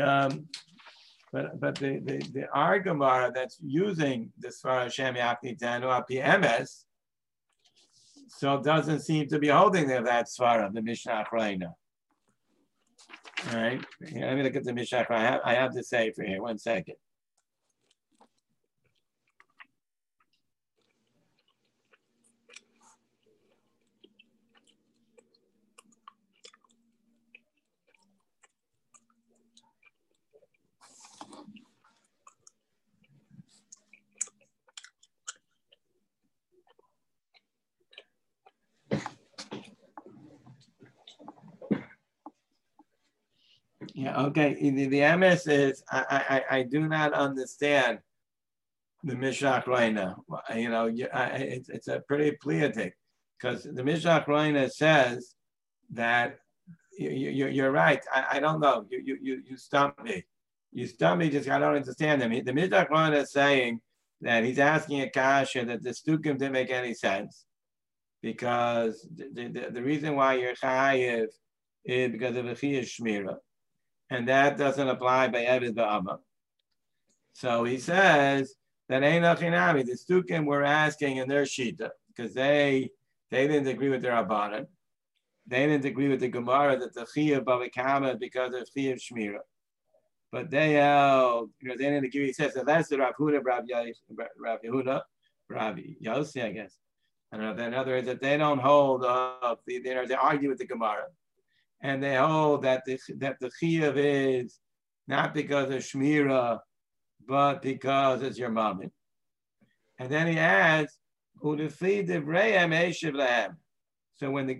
Argamara that's using the svara Shemi Achnitenu api emes, so doesn't seem to be holding that svara, the Mishnah Achrona. All right. Yeah, let me look at the Mishnah. I have to say for here. 1 second. Yeah, okay. The MS is I do not understand the Mishnah Reina. You know, it's a pretty pleiadic because the Mishnah Reina says that you're right. I don't know. You stumped me. You stumped me. Just I don't understand them. The Mishnah Reina is saying that he's asking a kasha that the stukim didn't make any sense because the reason why you're chayiv is because of a chiyuv shmira. And that doesn't apply by Eved Ba'ama. So he says that ain't achinami. The Stukim were asking in their shita because they didn't agree with their Rabbanan. They didn't agree with the Gemara that the Chiyuv Bavakama because of Chiyuv Shmira. But they held, they didn't agree. He says that that's the Rav Yehuda, Rav Yossi, I guess. And in other words, that they don't hold up. They argue with the Gemara. And they hold that the chiyuv is not because of shmira, but because it's your mom. And then he adds, "Who defeat the Re'em Eshiv Lehem." So when the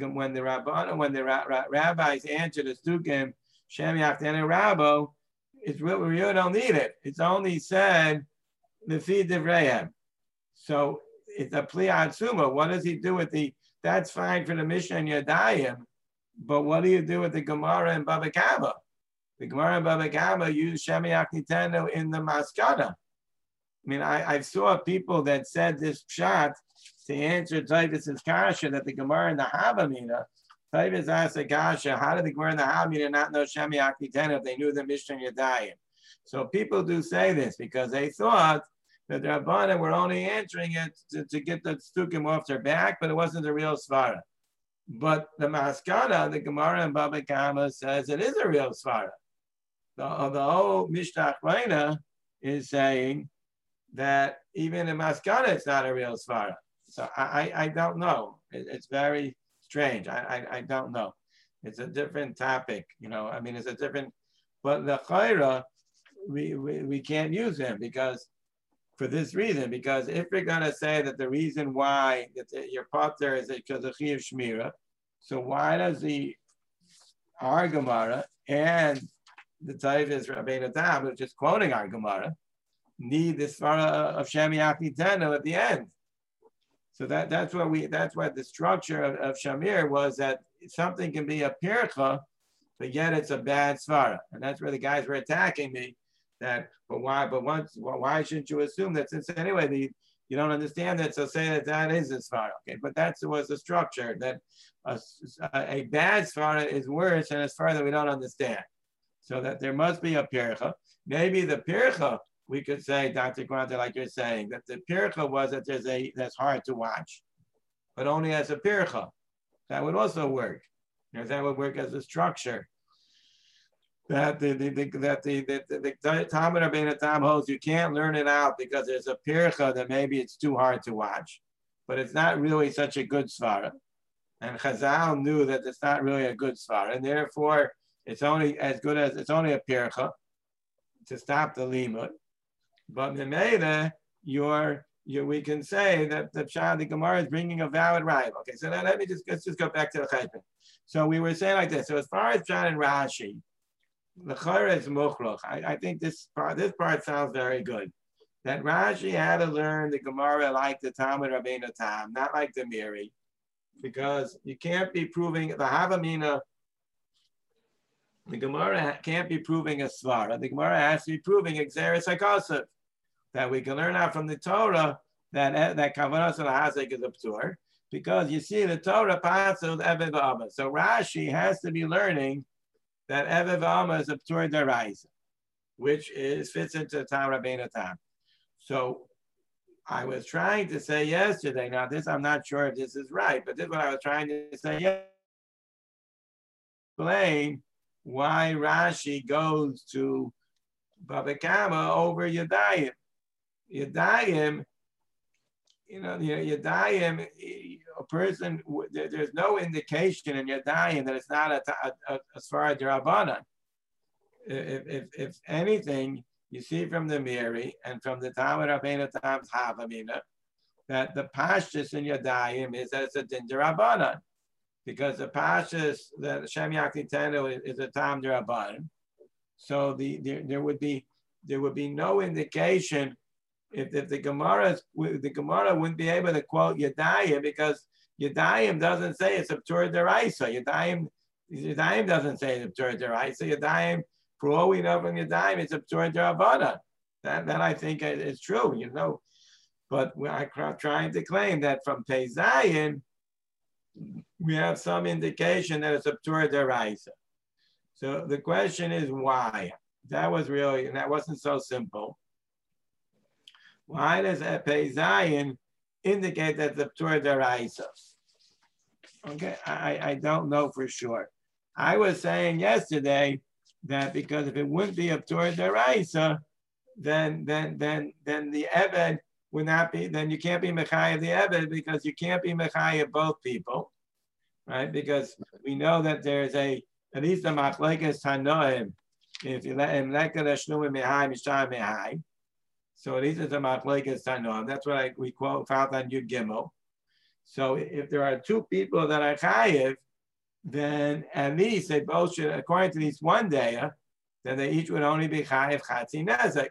rabbis answer the stukim, Shem Yachtene Rabo, it's real. We really don't need it. It's only said defeat the Re'em. So it's a pliyad suma. What does he do with the? That's fine for the Mishnah and Yadayim. But what do you do with the Gemara and Baba Kama? The Gemara and Baba Kama use Shemi Aknitenu in the Maskana. I mean, I saw people that said this pshat to answer Taivas' kasha that the Gemara and the Havamina. Taivas asked the kasha, how did the Gemara and the Havamina not know Shemi Aknitenu if they knew the Mishnah and Yadayim? So people do say this because they thought that the Rabbanan were only answering it to get the stukim off their back, but it wasn't a real svara. But the Maskana, the Gemara and Baba Kama says it is a real svara. The whole Mishnah Reina is saying that even in Maskana it's not a real svara. So I don't know. It's very strange. I don't know. It's a different topic, I mean, it's a different. But the Chayra, we can't use him because for this reason. Because if we're gonna say that the reason why that your pater is because of chiyuv shmira, so why does our Gemara and the Taivas Rabbeinu Tam, which is quoting our Gemara, need this svara of Shemi Aknitenu at the end? So that's what the structure of Shamir was, that something can be a pircha, but yet it's a bad svara, and that's where the guys were attacking me. Why shouldn't you assume that since anyway you don't understand that, so say that is a svara, okay? But that was the structure, that a bad svara is worse than a svara that we don't understand. So that there must be a pircha. Maybe the pircha, we could say, Dr. Granta, like you're saying, that the pircha was that that's hard to watch, but only as a pircha. That would also work. That would work as a structure. That the Talmud Rabbeinu Tam holds you can't learn it out because there's a pircha that maybe it's too hard to watch, but it's not really such a good svara. And Chazal knew that it's not really a good svara, and therefore it's only as good as it's only a pircha to stop the limud. But Memeda, we can say that the Gemara is bringing a valid right. Okay, so now let's just go back to the chaypin. So we were saying like this. So as far as John and Rashi, the Chayra is muchloch. I think this part sounds very good. That Rashi had to learn the Gemara like the Talmud Rabbeinu Tam, not like the Miri, because you can't be proving the Havamina. The Gemara can't be proving a svara. The Gemara has to be proving exeris hakosef, that we can learn out from the Torah that kavanas and hazik is a ptur, because you see the Torah passes Eved V'Ama. So Rashi has to be learning that Eved V'Ama is a ptur deraisa, which fits into Tam Rabbeinu Tam. So I was trying to say yesterday, now this I'm not sure if this is right, but this is what I was trying to say yesterday. Explain why Rashi goes to Baba Kama over Yadayim. Yadayim, Yadayim, a person, there's no indication in Yadayim that it's not a Sfarad Rabbanan. If anything, you see from the Miri and from the Talmud Rabbeinu Tam's Havamina that the Pashtus in Yadayim is that it's a Din Rabbanan, because the Pashtus, the Shem Yaktitenu is a Tam Rabbanan. So there would be no indication if the Gemara wouldn't be able to quote Yadayim, because Yadayim doesn't say it's a Ptur Deraisa. Yadayim doesn't say it's a Ptur Deraisa. Yadayim, for all we know from Yadayim, it's a Ptur Derabbanan. That I think is true, But I'm trying to claim that from Pei Zayin, we have some indication that it's a Ptur Deraisa. So the question is why? That wasn't so simple. Why does Pei Zayin indicate that the Ptur Deraisa? Okay, I don't know for sure. I was saying yesterday that because if it wouldn't be a Ptur Deraisa, then the Eved would not be, then you can't be Mechaya the Eved, because you can't be Mechaya both people, right? Because we know that there's at least a Machlekes Tanoim, if you let him Lekad Shnui Mehai Mishai Mehai. So at least it's a Machlekes Tanoim. That's what we quote found on Yud Gimel. So if there are two people that are Chayiv, then at least they both should, according to these one day, then they each would only be Chayiv Chatzi Nezek.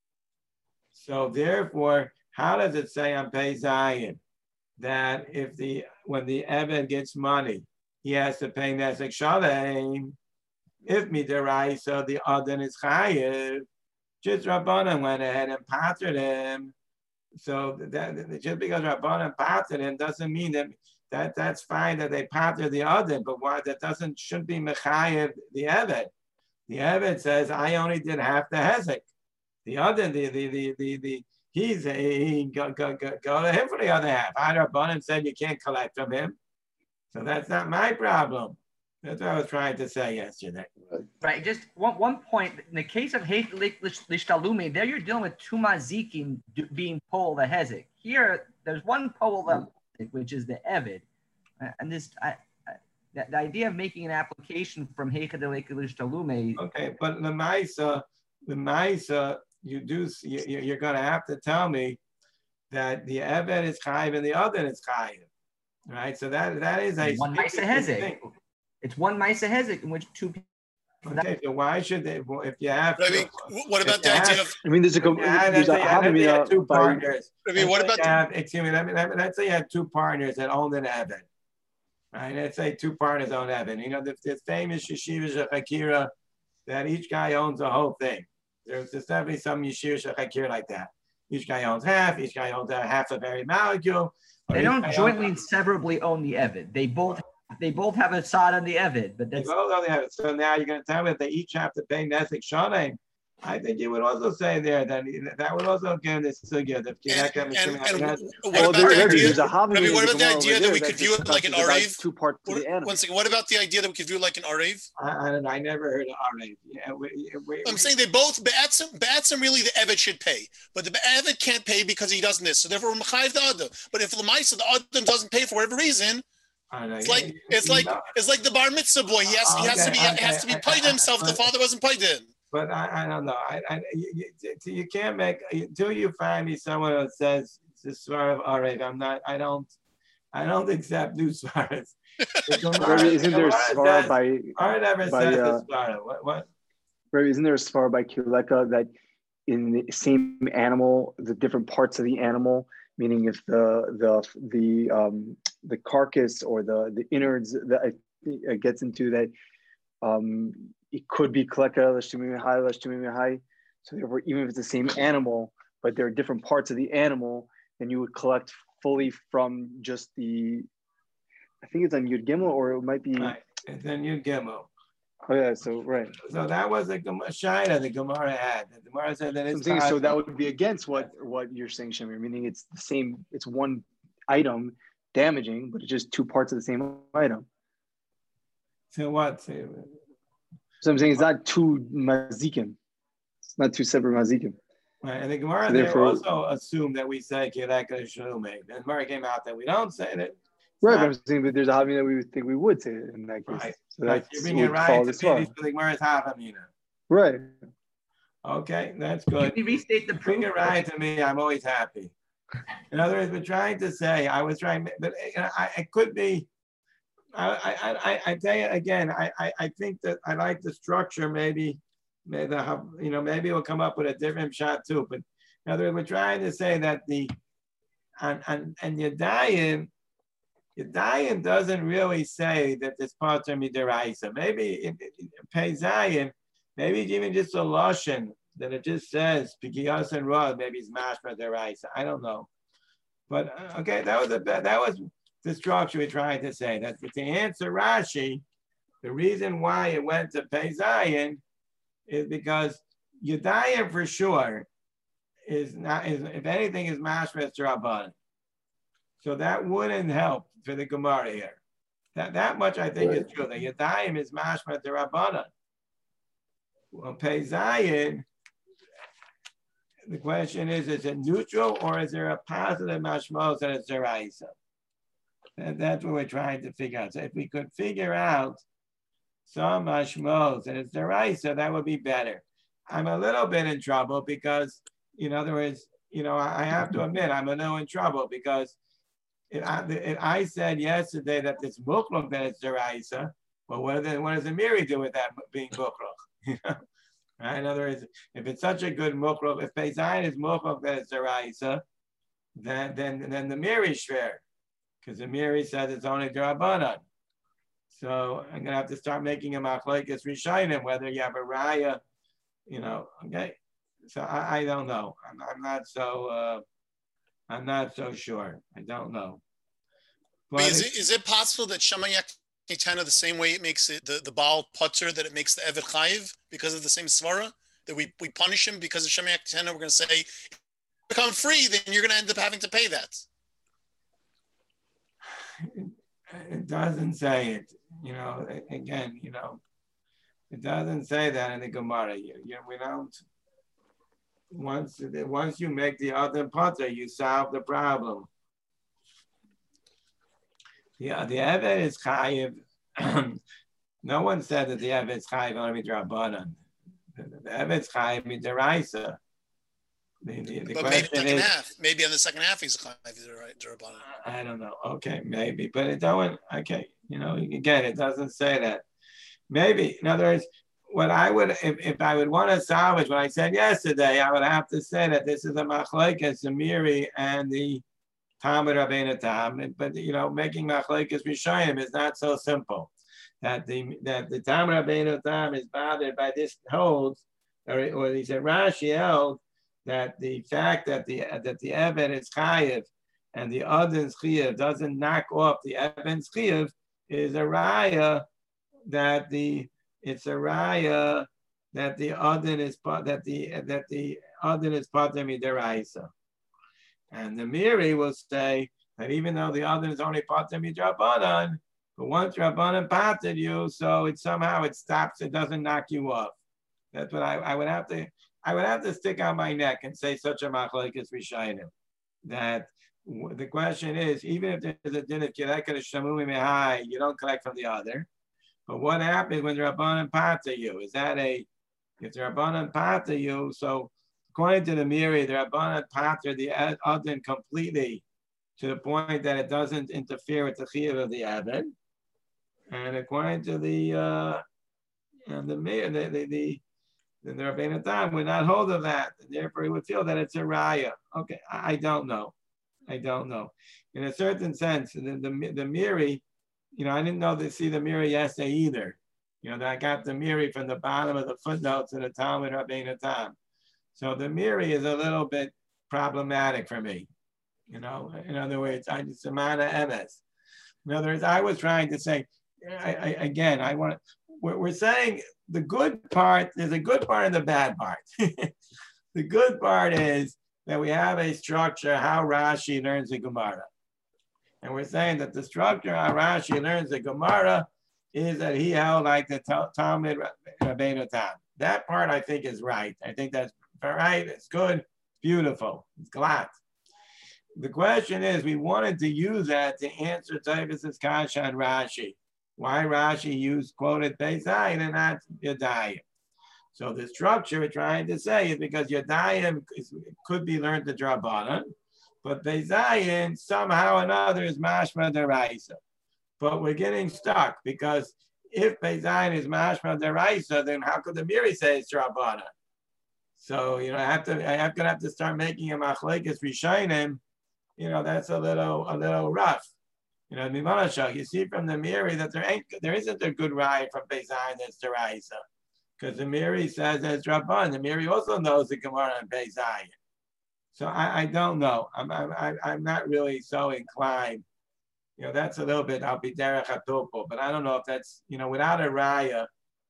So therefore, how does it say on Pei Zayin that when the Eved gets money, he has to pay Nezek Shalem? If Midaraisa, the Adon is Chayiv, just Rabbanan went ahead and pattered him. So that just because Rabbanan pattered him doesn't mean that's fine that they patter the Adon, but why that shouldn't be Mechayev the Eved. The Eved says, I only did half the Hezek. The Adon, he go to him for the other half. Rabbanan said you can't collect from him. So that's not my problem. That's what I was trying to say yesterday. Right. Just one point. In the case of Heit Lishtalumi, there you're dealing with two mazikim being pol the hezek. Here, there's one pol which is the Eved, and the idea of making an application from Heit Lishtalumi. Okay, but the Maisa, you're going to have to tell me that the Eved is chayiv and the other is chayiv, right? So that is a one Maisa hezek. It's one Maisa Hezek in which two people. Okay, so why should they? If you have, what about the idea of? I mean, there's two partners. What about? Excuse me. Let's say you have two partners that own an Eved, right? Let's say two partners own Eved. The famous yeshiva shechakira that each guy owns the whole thing. There's definitely some yeshiva shechakira like that. Each guy owns half. Each guy owns half of every molecule. They don't jointly and severably own the Eved. They both have a sod on the Eved, but that's... They both only have it. So now you're going to tell me that they each have to pay Nesek Shalem. I think you would also say there that would also give this sugya. What about the idea that we could view it like an Arev? Two parts to the animal. One second. What about the idea that we could view it like an Arev? I never heard of Arev. I'm saying they both Be'atzim really the Eved should pay, but the Eved can't pay because he doesn't this. So therefore, Mechayiv the Adam. But if L'maisa the Adam doesn't pay for whatever reason. It's like the bar mitzvah boy. He has to be paid himself. The father wasn't paid in. But I don't know. You can't make until you find me someone that says this Svar of Arev. I don't accept new Svaras. Isn't there a Svar by? Arev never says the Svara. What? Isn't there a Svar by Kuleka that in the same animal, the different parts of the animal, meaning if the carcass or the innards that it gets into that it could be kleka l'shtumim high. So therefore, even if it's the same animal, but there are different parts of the animal, then you would collect fully from just I think it's on Yud Gimel, or it might be. Right. It's on Yud Gimel. Oh yeah, so right. So that was a shaila the Gemara had. The Gemara said that it's so that would be against what you're saying, Shamir, meaning it's the same. It's one item damaging, but it's just two parts of the same item. So what? So I'm saying it's not two mazikim. It's not two separate mazikim. Right, and the Gemara so there also assume that we say Kireka Shlume. And the Gemara came out that we don't say that. Right, but I'm saying that there's a Havamina that we would think we would say it in that case. Right. So that's you bring it right to the Gemara's Havamina. Right. Okay, that's good. Can you restate the proof? Bring it right to me. I'm always happy. In other words, we're trying to say, I was trying, but it could be. I tell you again. I think that I like the structure. Maybe we'll come up with a different shot too. But in other words, we're trying to say that the and Yadayim doesn't really say that this part of midiraisa. Maybe it Pezayim, maybe it's even just a lashon that it just says Pigiyas and Rod. Maybe it's mashma deraisa. I don't know. But okay, that was the structure we're trying to say. That to answer Rashi, the reason why it went to Pezayim is because Yadayim for sure is not, if anything, is mashma d'Rabbanan. So that wouldn't help for the Gemara here. That much I think is true. That Yadayim is mashma d'Rabbanan. Well, Pezayim, the question is it neutral or is there a positive mashmos that it's deraisa? And that's what we're trying to figure out. So if we could figure out some mashmos and it's deraisa, that would be better. I'm a little bit in trouble because, in other words, I have to admit I'm a little in trouble because I said yesterday that it's mukhluk that it's deraisa. Well, what does the Miri do with that being mukhluk? Right? In other words, if it's such a good mukhluk, if Peizayin is mukhluk that it's deraisa, then the Miri is shver, because the Miri says it's only derabanan. So I'm gonna have to start making a machlokes rishayim whether you have a raya, okay. So I don't know. I'm not so sure. I don't know. But is it possible that Shamayat Ketana the same way it makes it the Baal Putter that it makes the Evet Chayiv because of the same svara that we punish him because of Shamayat Ketana? We're going to say, if you become free, then you're going to end up having to pay that. It doesn't say it. Again, it doesn't say that in the Gemara. We don't. Once you make the other putter, you solve the problem. Yeah, the Evet is chayiv. No one said that the Evet is chayiv only midrabanan. The Evet is chayiv midaraisa. The question is, maybe on the second half he's chayiv midrabanan. I don't know. Okay, maybe, but it don't. Okay, again, it doesn't say that. Maybe, in other words, what I would, if I would want to salvage what I said yesterday, I would have to say that this is a machlokes, the Miri and the Talmud Rabbeinu Tam. But making machlokes rishayim is not so simple. That the Talmud Rabbeinu Tam is bothered by this holds, or he said Rashi held that the fact that the Evet is chayiv and the Adon's chayiv doesn't knock off the Evan's chayiv is a raya that the Adon is pater midaraisa, and the Miri will say that even though the Adon is only pater midrabanan, but once Rabbanan patered you, so it stops. It doesn't knock you off. That's what I would have to stick out my neck and say such a machlokes rishayim. That the question is, even if there's a din of kireka shamumi mehai, you don't collect from the other. But what happens when the Rabbanan pater you? If the Rabbanan pater you, so according to the Miri, the Rabbanan pater the Adon completely to the point that it doesn't interfere with the chiyuv of the Adon. And according to the Rabbeinu Tam would not hold of that. And therefore, he would feel that it's a raya. Okay, I don't know. In a certain sense, the Miri, I didn't know see the Miri yesterday either. I got the Miri from the bottom of the footnotes in the Talmud Rabbeinu Tam. So the Miri is a little bit problematic for me. In other words, I just amount of MS. In other words, I was trying to say, we're saying the good part, there's a good part and the bad part. The good part is that we have a structure, how Rashi learns the Gemara. And we're saying that the structure how Rashi learns the Gemara is that he held like the Talmud Rabbeinu Tam. That part I think is right. I think that's right. It's good, beautiful. It's glad. The question is, we wanted to use that to answer Taivas' Kasha and Rashi. Why Rashi quoted Beis Zayin and not Yadayim. So the structure we're trying to say is because Yadayim could be learned to Drabanan, but Beis Zayin somehow or another is Mashma Deraisa. But we're getting stuck because if Beis Zayin is Mashma Deraisa, then how could the Miri say it's Drabanan? So, you know, I'm gonna have to start making a Machlekes Rishonim. You know, that's a little rough. You know, Mimanashah, you see from the Miri that there isn't a good ride from Beis Zayin that's Deraisa. Because the Miri says that's Rabban. The Miri also knows the Gemara on Beis Zayin. So I don't know. I'm not really so inclined. You know, that's a little bit, I'll be derech hatopo, but I don't know if that's, you know, without a raya,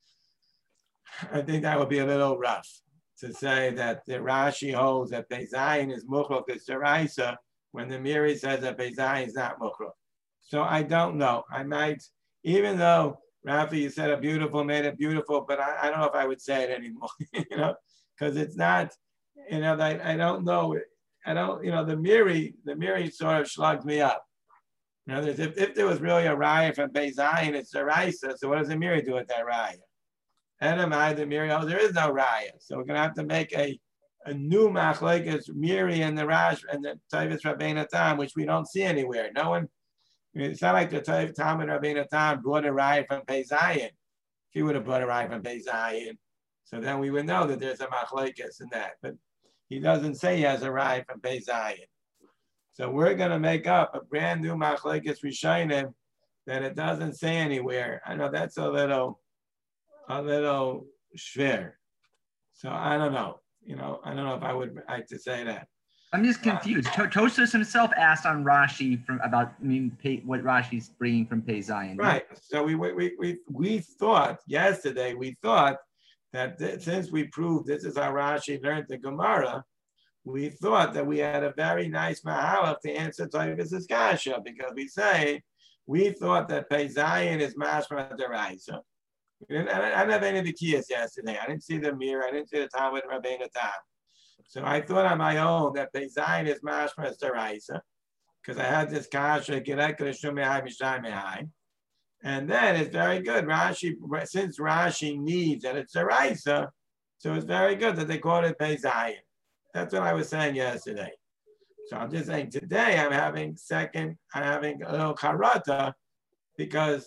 I think that would be a little rough to say that the Rashi holds that Beis Zayin is Mukhlok is Deraisa when the Miri says that Beis Zayin is not Mukhlok. So I don't know. I might, even though Rafi, you said made it beautiful, but I don't know if I would say it anymore, you know, because it's not, you know, I don't know. You know, the Miri sort of slugs me up. You know, if there was really a raya from Beis Zayin, it's a Raisa, so what does the Miri do with that raya? Edamai, the Miri, there is no raya. So we're going to have to make a new machlekes Miri and the Rash and the Taivas Rabbeinu Tam, which we don't see anywhere. No one, it's not like the Talmud Rabbeinu Tam brought a raya from Beis Zayin. If he would have brought a raya from Beis Zayin, so then we would know that there's a machlekes in that. But he doesn't say he has a raya from Beis Zayin. So we're going to make up a brand new machlekes Rishonim that it doesn't say anywhere. I know that's a little schwer. So I don't know. You know, I don't know if I would like to say that. I'm just confused. Tosfos himself asked on Rashi about what Rashi's bringing from Beis Zayin. Right. So we thought yesterday. We thought that since we proved this is how Rashi learned the Gemara, we thought that we had a very nice mahalach to answer Taivas' kasha because we thought that Beis Zayin is mashma deraisa. I didn't have any of the kiyas yesterday. I didn't see the mirror. I didn't see the Talmud Rabbeinu Tam. So I thought on my own that Beis Zayin is mashma deraisa because I had this kasha and then it's very good. Rashi, since Rashi needs that it's deraisa, so it's very good that they call it Beis Zayin. That's what I was saying yesterday. So I'm just saying today I'm having a little karata because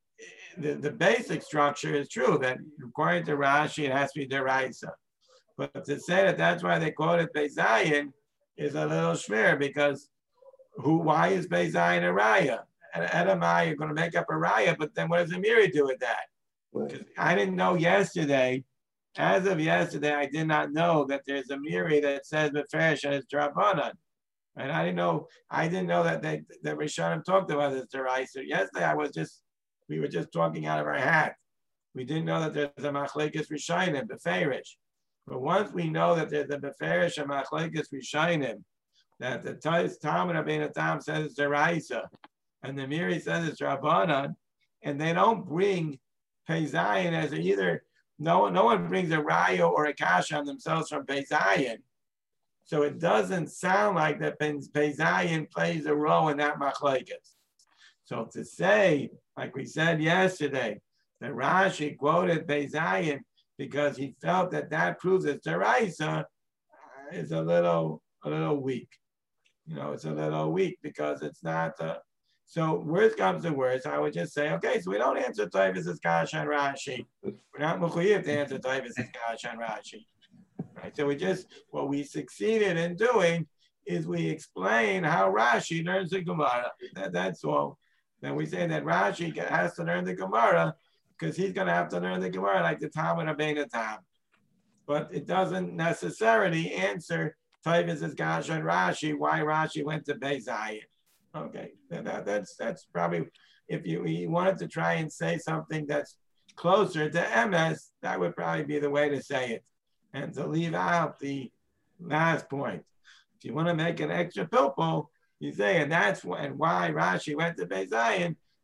the basic structure is true that according to Rashi it has to be deraisa. But to say that that's why they call it Beis Zayin is a little schwer because why is Beis Zayin a raya? Edamai, you're going to make up a raya, but then what does the Miri do with that? Because I didn't know yesterday. As of yesterday, I did not know that there's a Miri that says Befresh and it's Drabanan. And I didn't know that the Rishonim talked about this deraisa. Yesterday we were just talking out of our hat. We didn't know that there's a Machlekes Rishonim, Beferish. But once we know that there's a Beferish and Machlekes Rishonim, that the Talmud Rabbeinu Tam says it's deraisa, and the Miri says it's Drabanan, and they don't bring Beis Zayin as either. No one brings a raya or a kasha on themselves from Beis Zayin. So it doesn't sound like that Beis Zayin plays a role in that machlekes. So to say, like we said yesterday, that Rashi quoted Beis Zayin because he felt that proves it's deraisa is a little weak. You know, it's a little weak because it's not. So worst comes to worst, I would just say, okay, so we don't answer Taivas' kasha and Rashi. We're not mechuyev to answer Taivas' kasha and Rashi. Right? So what we succeeded in doing is we explain how Rashi learns the Gemara. That's all. Then we say that Rashi has to learn the Gemara because he's going to have to learn the Gemara like the Talmud Rabbeinu Tam. But it doesn't necessarily answer Taivas' kasha and Rashi why Rashi went to Beis Zayin. Okay, that's probably, if you wanted to try and say something that's closer to MS, that would probably be the way to say it. And to leave out the last point. If you want to make an extra pilpul, you say, and why Rashi went to Beis Zayin,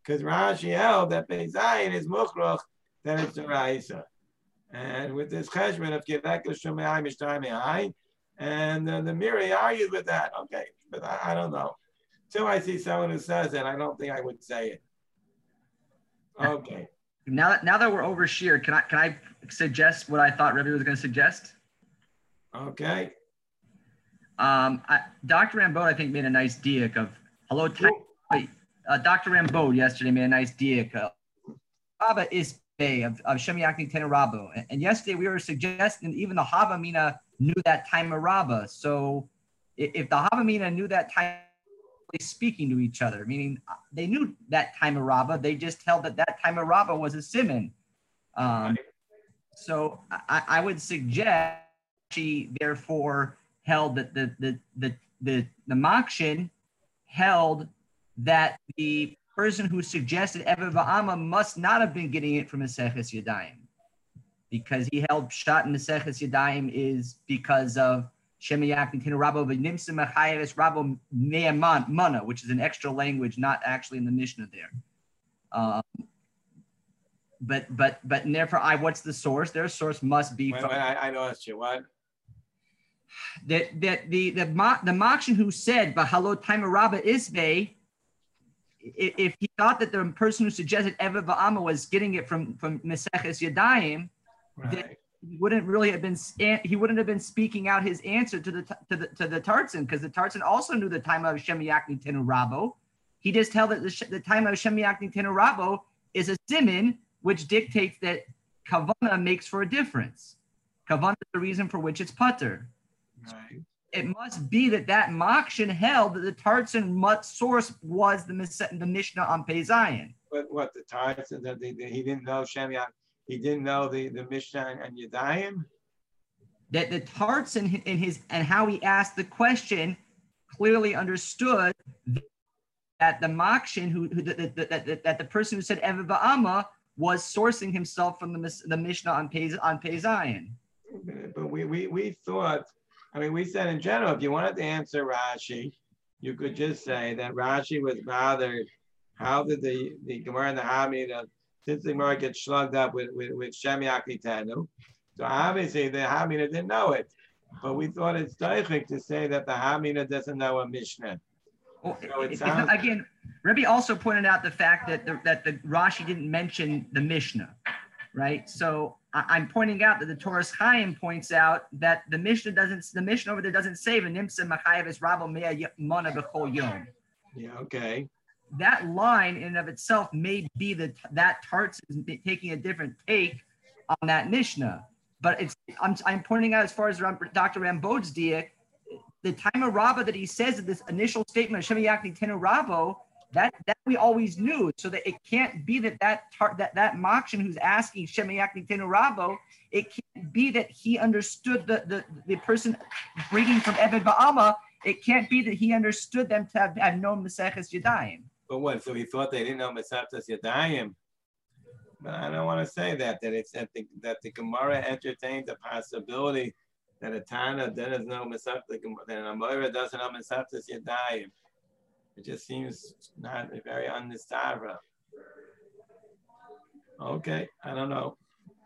because Rashi held that Beis Zayin is Mukhrach, then it's the Raisa. And with this cheshbon of Kivek L'Shumei Mishtay and the Miri argued with that. Okay, but I don't know. Till I see someone who says it, I don't think I would say it. Okay. Now that we're over Shir, can I suggest what I thought Rebbe was going to suggest? Okay. Dr. Rambo, I think, made a nice diak of hello. Dr. Rambo yesterday made a nice diak of Rabba is of Shem Yakni Tenu Rabbo. And yesterday we were suggesting even the Havamina knew that time of Rabba. So if the Havamina knew that time, speaking to each other, meaning they knew that time of Rabba, they just held that time of Rabba was a simon. So I would suggest she therefore held that the Makshin held that the person who suggested Eved Va'ama must not have been getting it from Maseches Yadayim, because he held Pshat in Maseches Yadayim is because of Shema Yakni Tenu Rabbo v'Nimsa Mechayeves Rabbo Me'aman Mana, which is an extra language not actually in the Mishnah there. But therefore, what's the source? Their source must be. Wait, I lost you. What? That the Makshin who said Bahalo Taima Rabba Isbe, if he thought that the person who suggested Eved Va'ama was getting it from Maseches Yadayim, that he wouldn't have been speaking out his answer to the Tartzin, because the Tartzin also knew the time of Shem Yakni Tenu Rabbo. He just held that the time of Shem Yakni Tenu Rabbo is a siman, which dictates that Kavana makes for a difference. Kavana is the reason for which it's putter. Right. It must be that Makshin held that the Tartzin source was the Mishnah on Pei Zayin. But what the Tartzin, that he didn't know Shem Yakni, he didn't know the Mishnah and Yadayim? That the Tartzin and how he asked the question clearly understood that the Makshin, that the person who said Eved Va'ama was sourcing himself from the Mishnah on Pei Zayin. But we thought, I mean, we said in general, if you wanted to answer Rashi, you could just say that Rashi was bothered. How did the Gemara and the Hamid, since the Gemara gets slugged up with Shem Yakni Tenu, so obviously the Hamina didn't know it. But we thought it's daichik to say that the Hamina doesn't know a Mishnah. Well, so again, Rebbe also pointed out the fact that the Rashi didn't mention the Mishnah, right? So I'm pointing out that the Torah Chaim points out that the Mishnah over there doesn't say v'nimsa machayeves rabbo mea mana b'chol yom. Yeah, okay. That line in and of itself may be that Tartz is taking a different take on that Mishnah, but I'm pointing out as far as Dr. Rambo's diak, the time of Rabba that he says in this initial statement of Shem Yakni Tenu Rabbo, that we always knew, so that it can't be that Makshin who's asking Shem Yakni Tenu Rabbo, it can't be that he understood the person reading from Eved Va'ama. It can't be that he understood them to have known Maseches Yadayim. But what? So he thought they didn't know Maseches Yadayim. But I don't want to say that it's that the Gemara entertained the possibility that a Tana doesn't know Maseches, that an Amora doesn't know Maseches Yadayim. It just seems not very unnistavra. Okay, I don't know.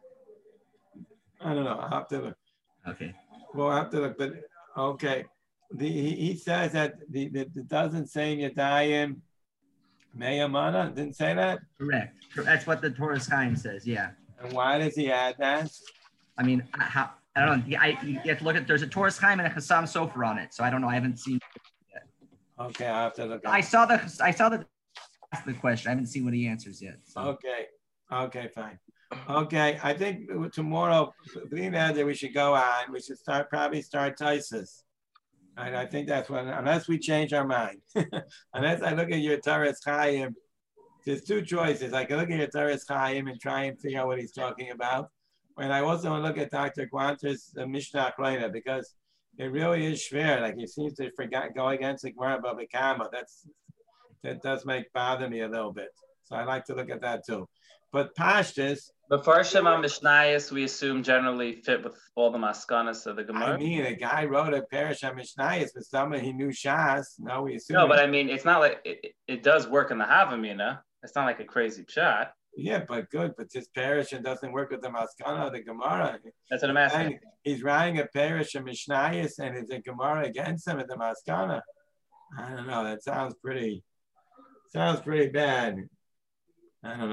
I'll have to look. Okay. We'll have to look, but okay. He says that it doesn't say in Yadayim Meyamana. Didn't say that? Correct. That's what the Torah Chaim says. Yeah. And why does he add that? I mean, I don't know. You have to look at. There's a Torah Chaim and a Chassam Sofer on it, so I don't know. I haven't seen it yet. Okay, I'll have to look. I saw the question. I haven't seen what he answers yet. So. Okay, fine. Okay, I think tomorrow, we should go on. We should probably start Taisus. And I think that's when, unless we change our mind. Unless I look at your Torah Chaim, there's two choices. I can look at your Torah Chaim and try and figure out what he's talking about. And I also want to look at Dr. Guanter's Mishnah Akleina, because it really is schwer. Like he seems to go against the Gemara Baba Kama. That does bother me a little bit. So I like to look at that too. But Pashtus. But for Shema Mishnayos, we assume generally fit with all the maskanas of the Gemara. I mean, a guy wrote a Parish on Mishnayos, but someone he knew Shas. No, we assume. No, but I mean, it's not like it does work in the Havamina. It's not like a crazy shot. Yeah, but good. But this parish and doesn't work with the Maskana, the Gemara. That's what I'm asking. He's writing a parish of Mishnayos and it's a Gemara against him at the Maskana. I don't know. That sounds pretty bad. I don't know.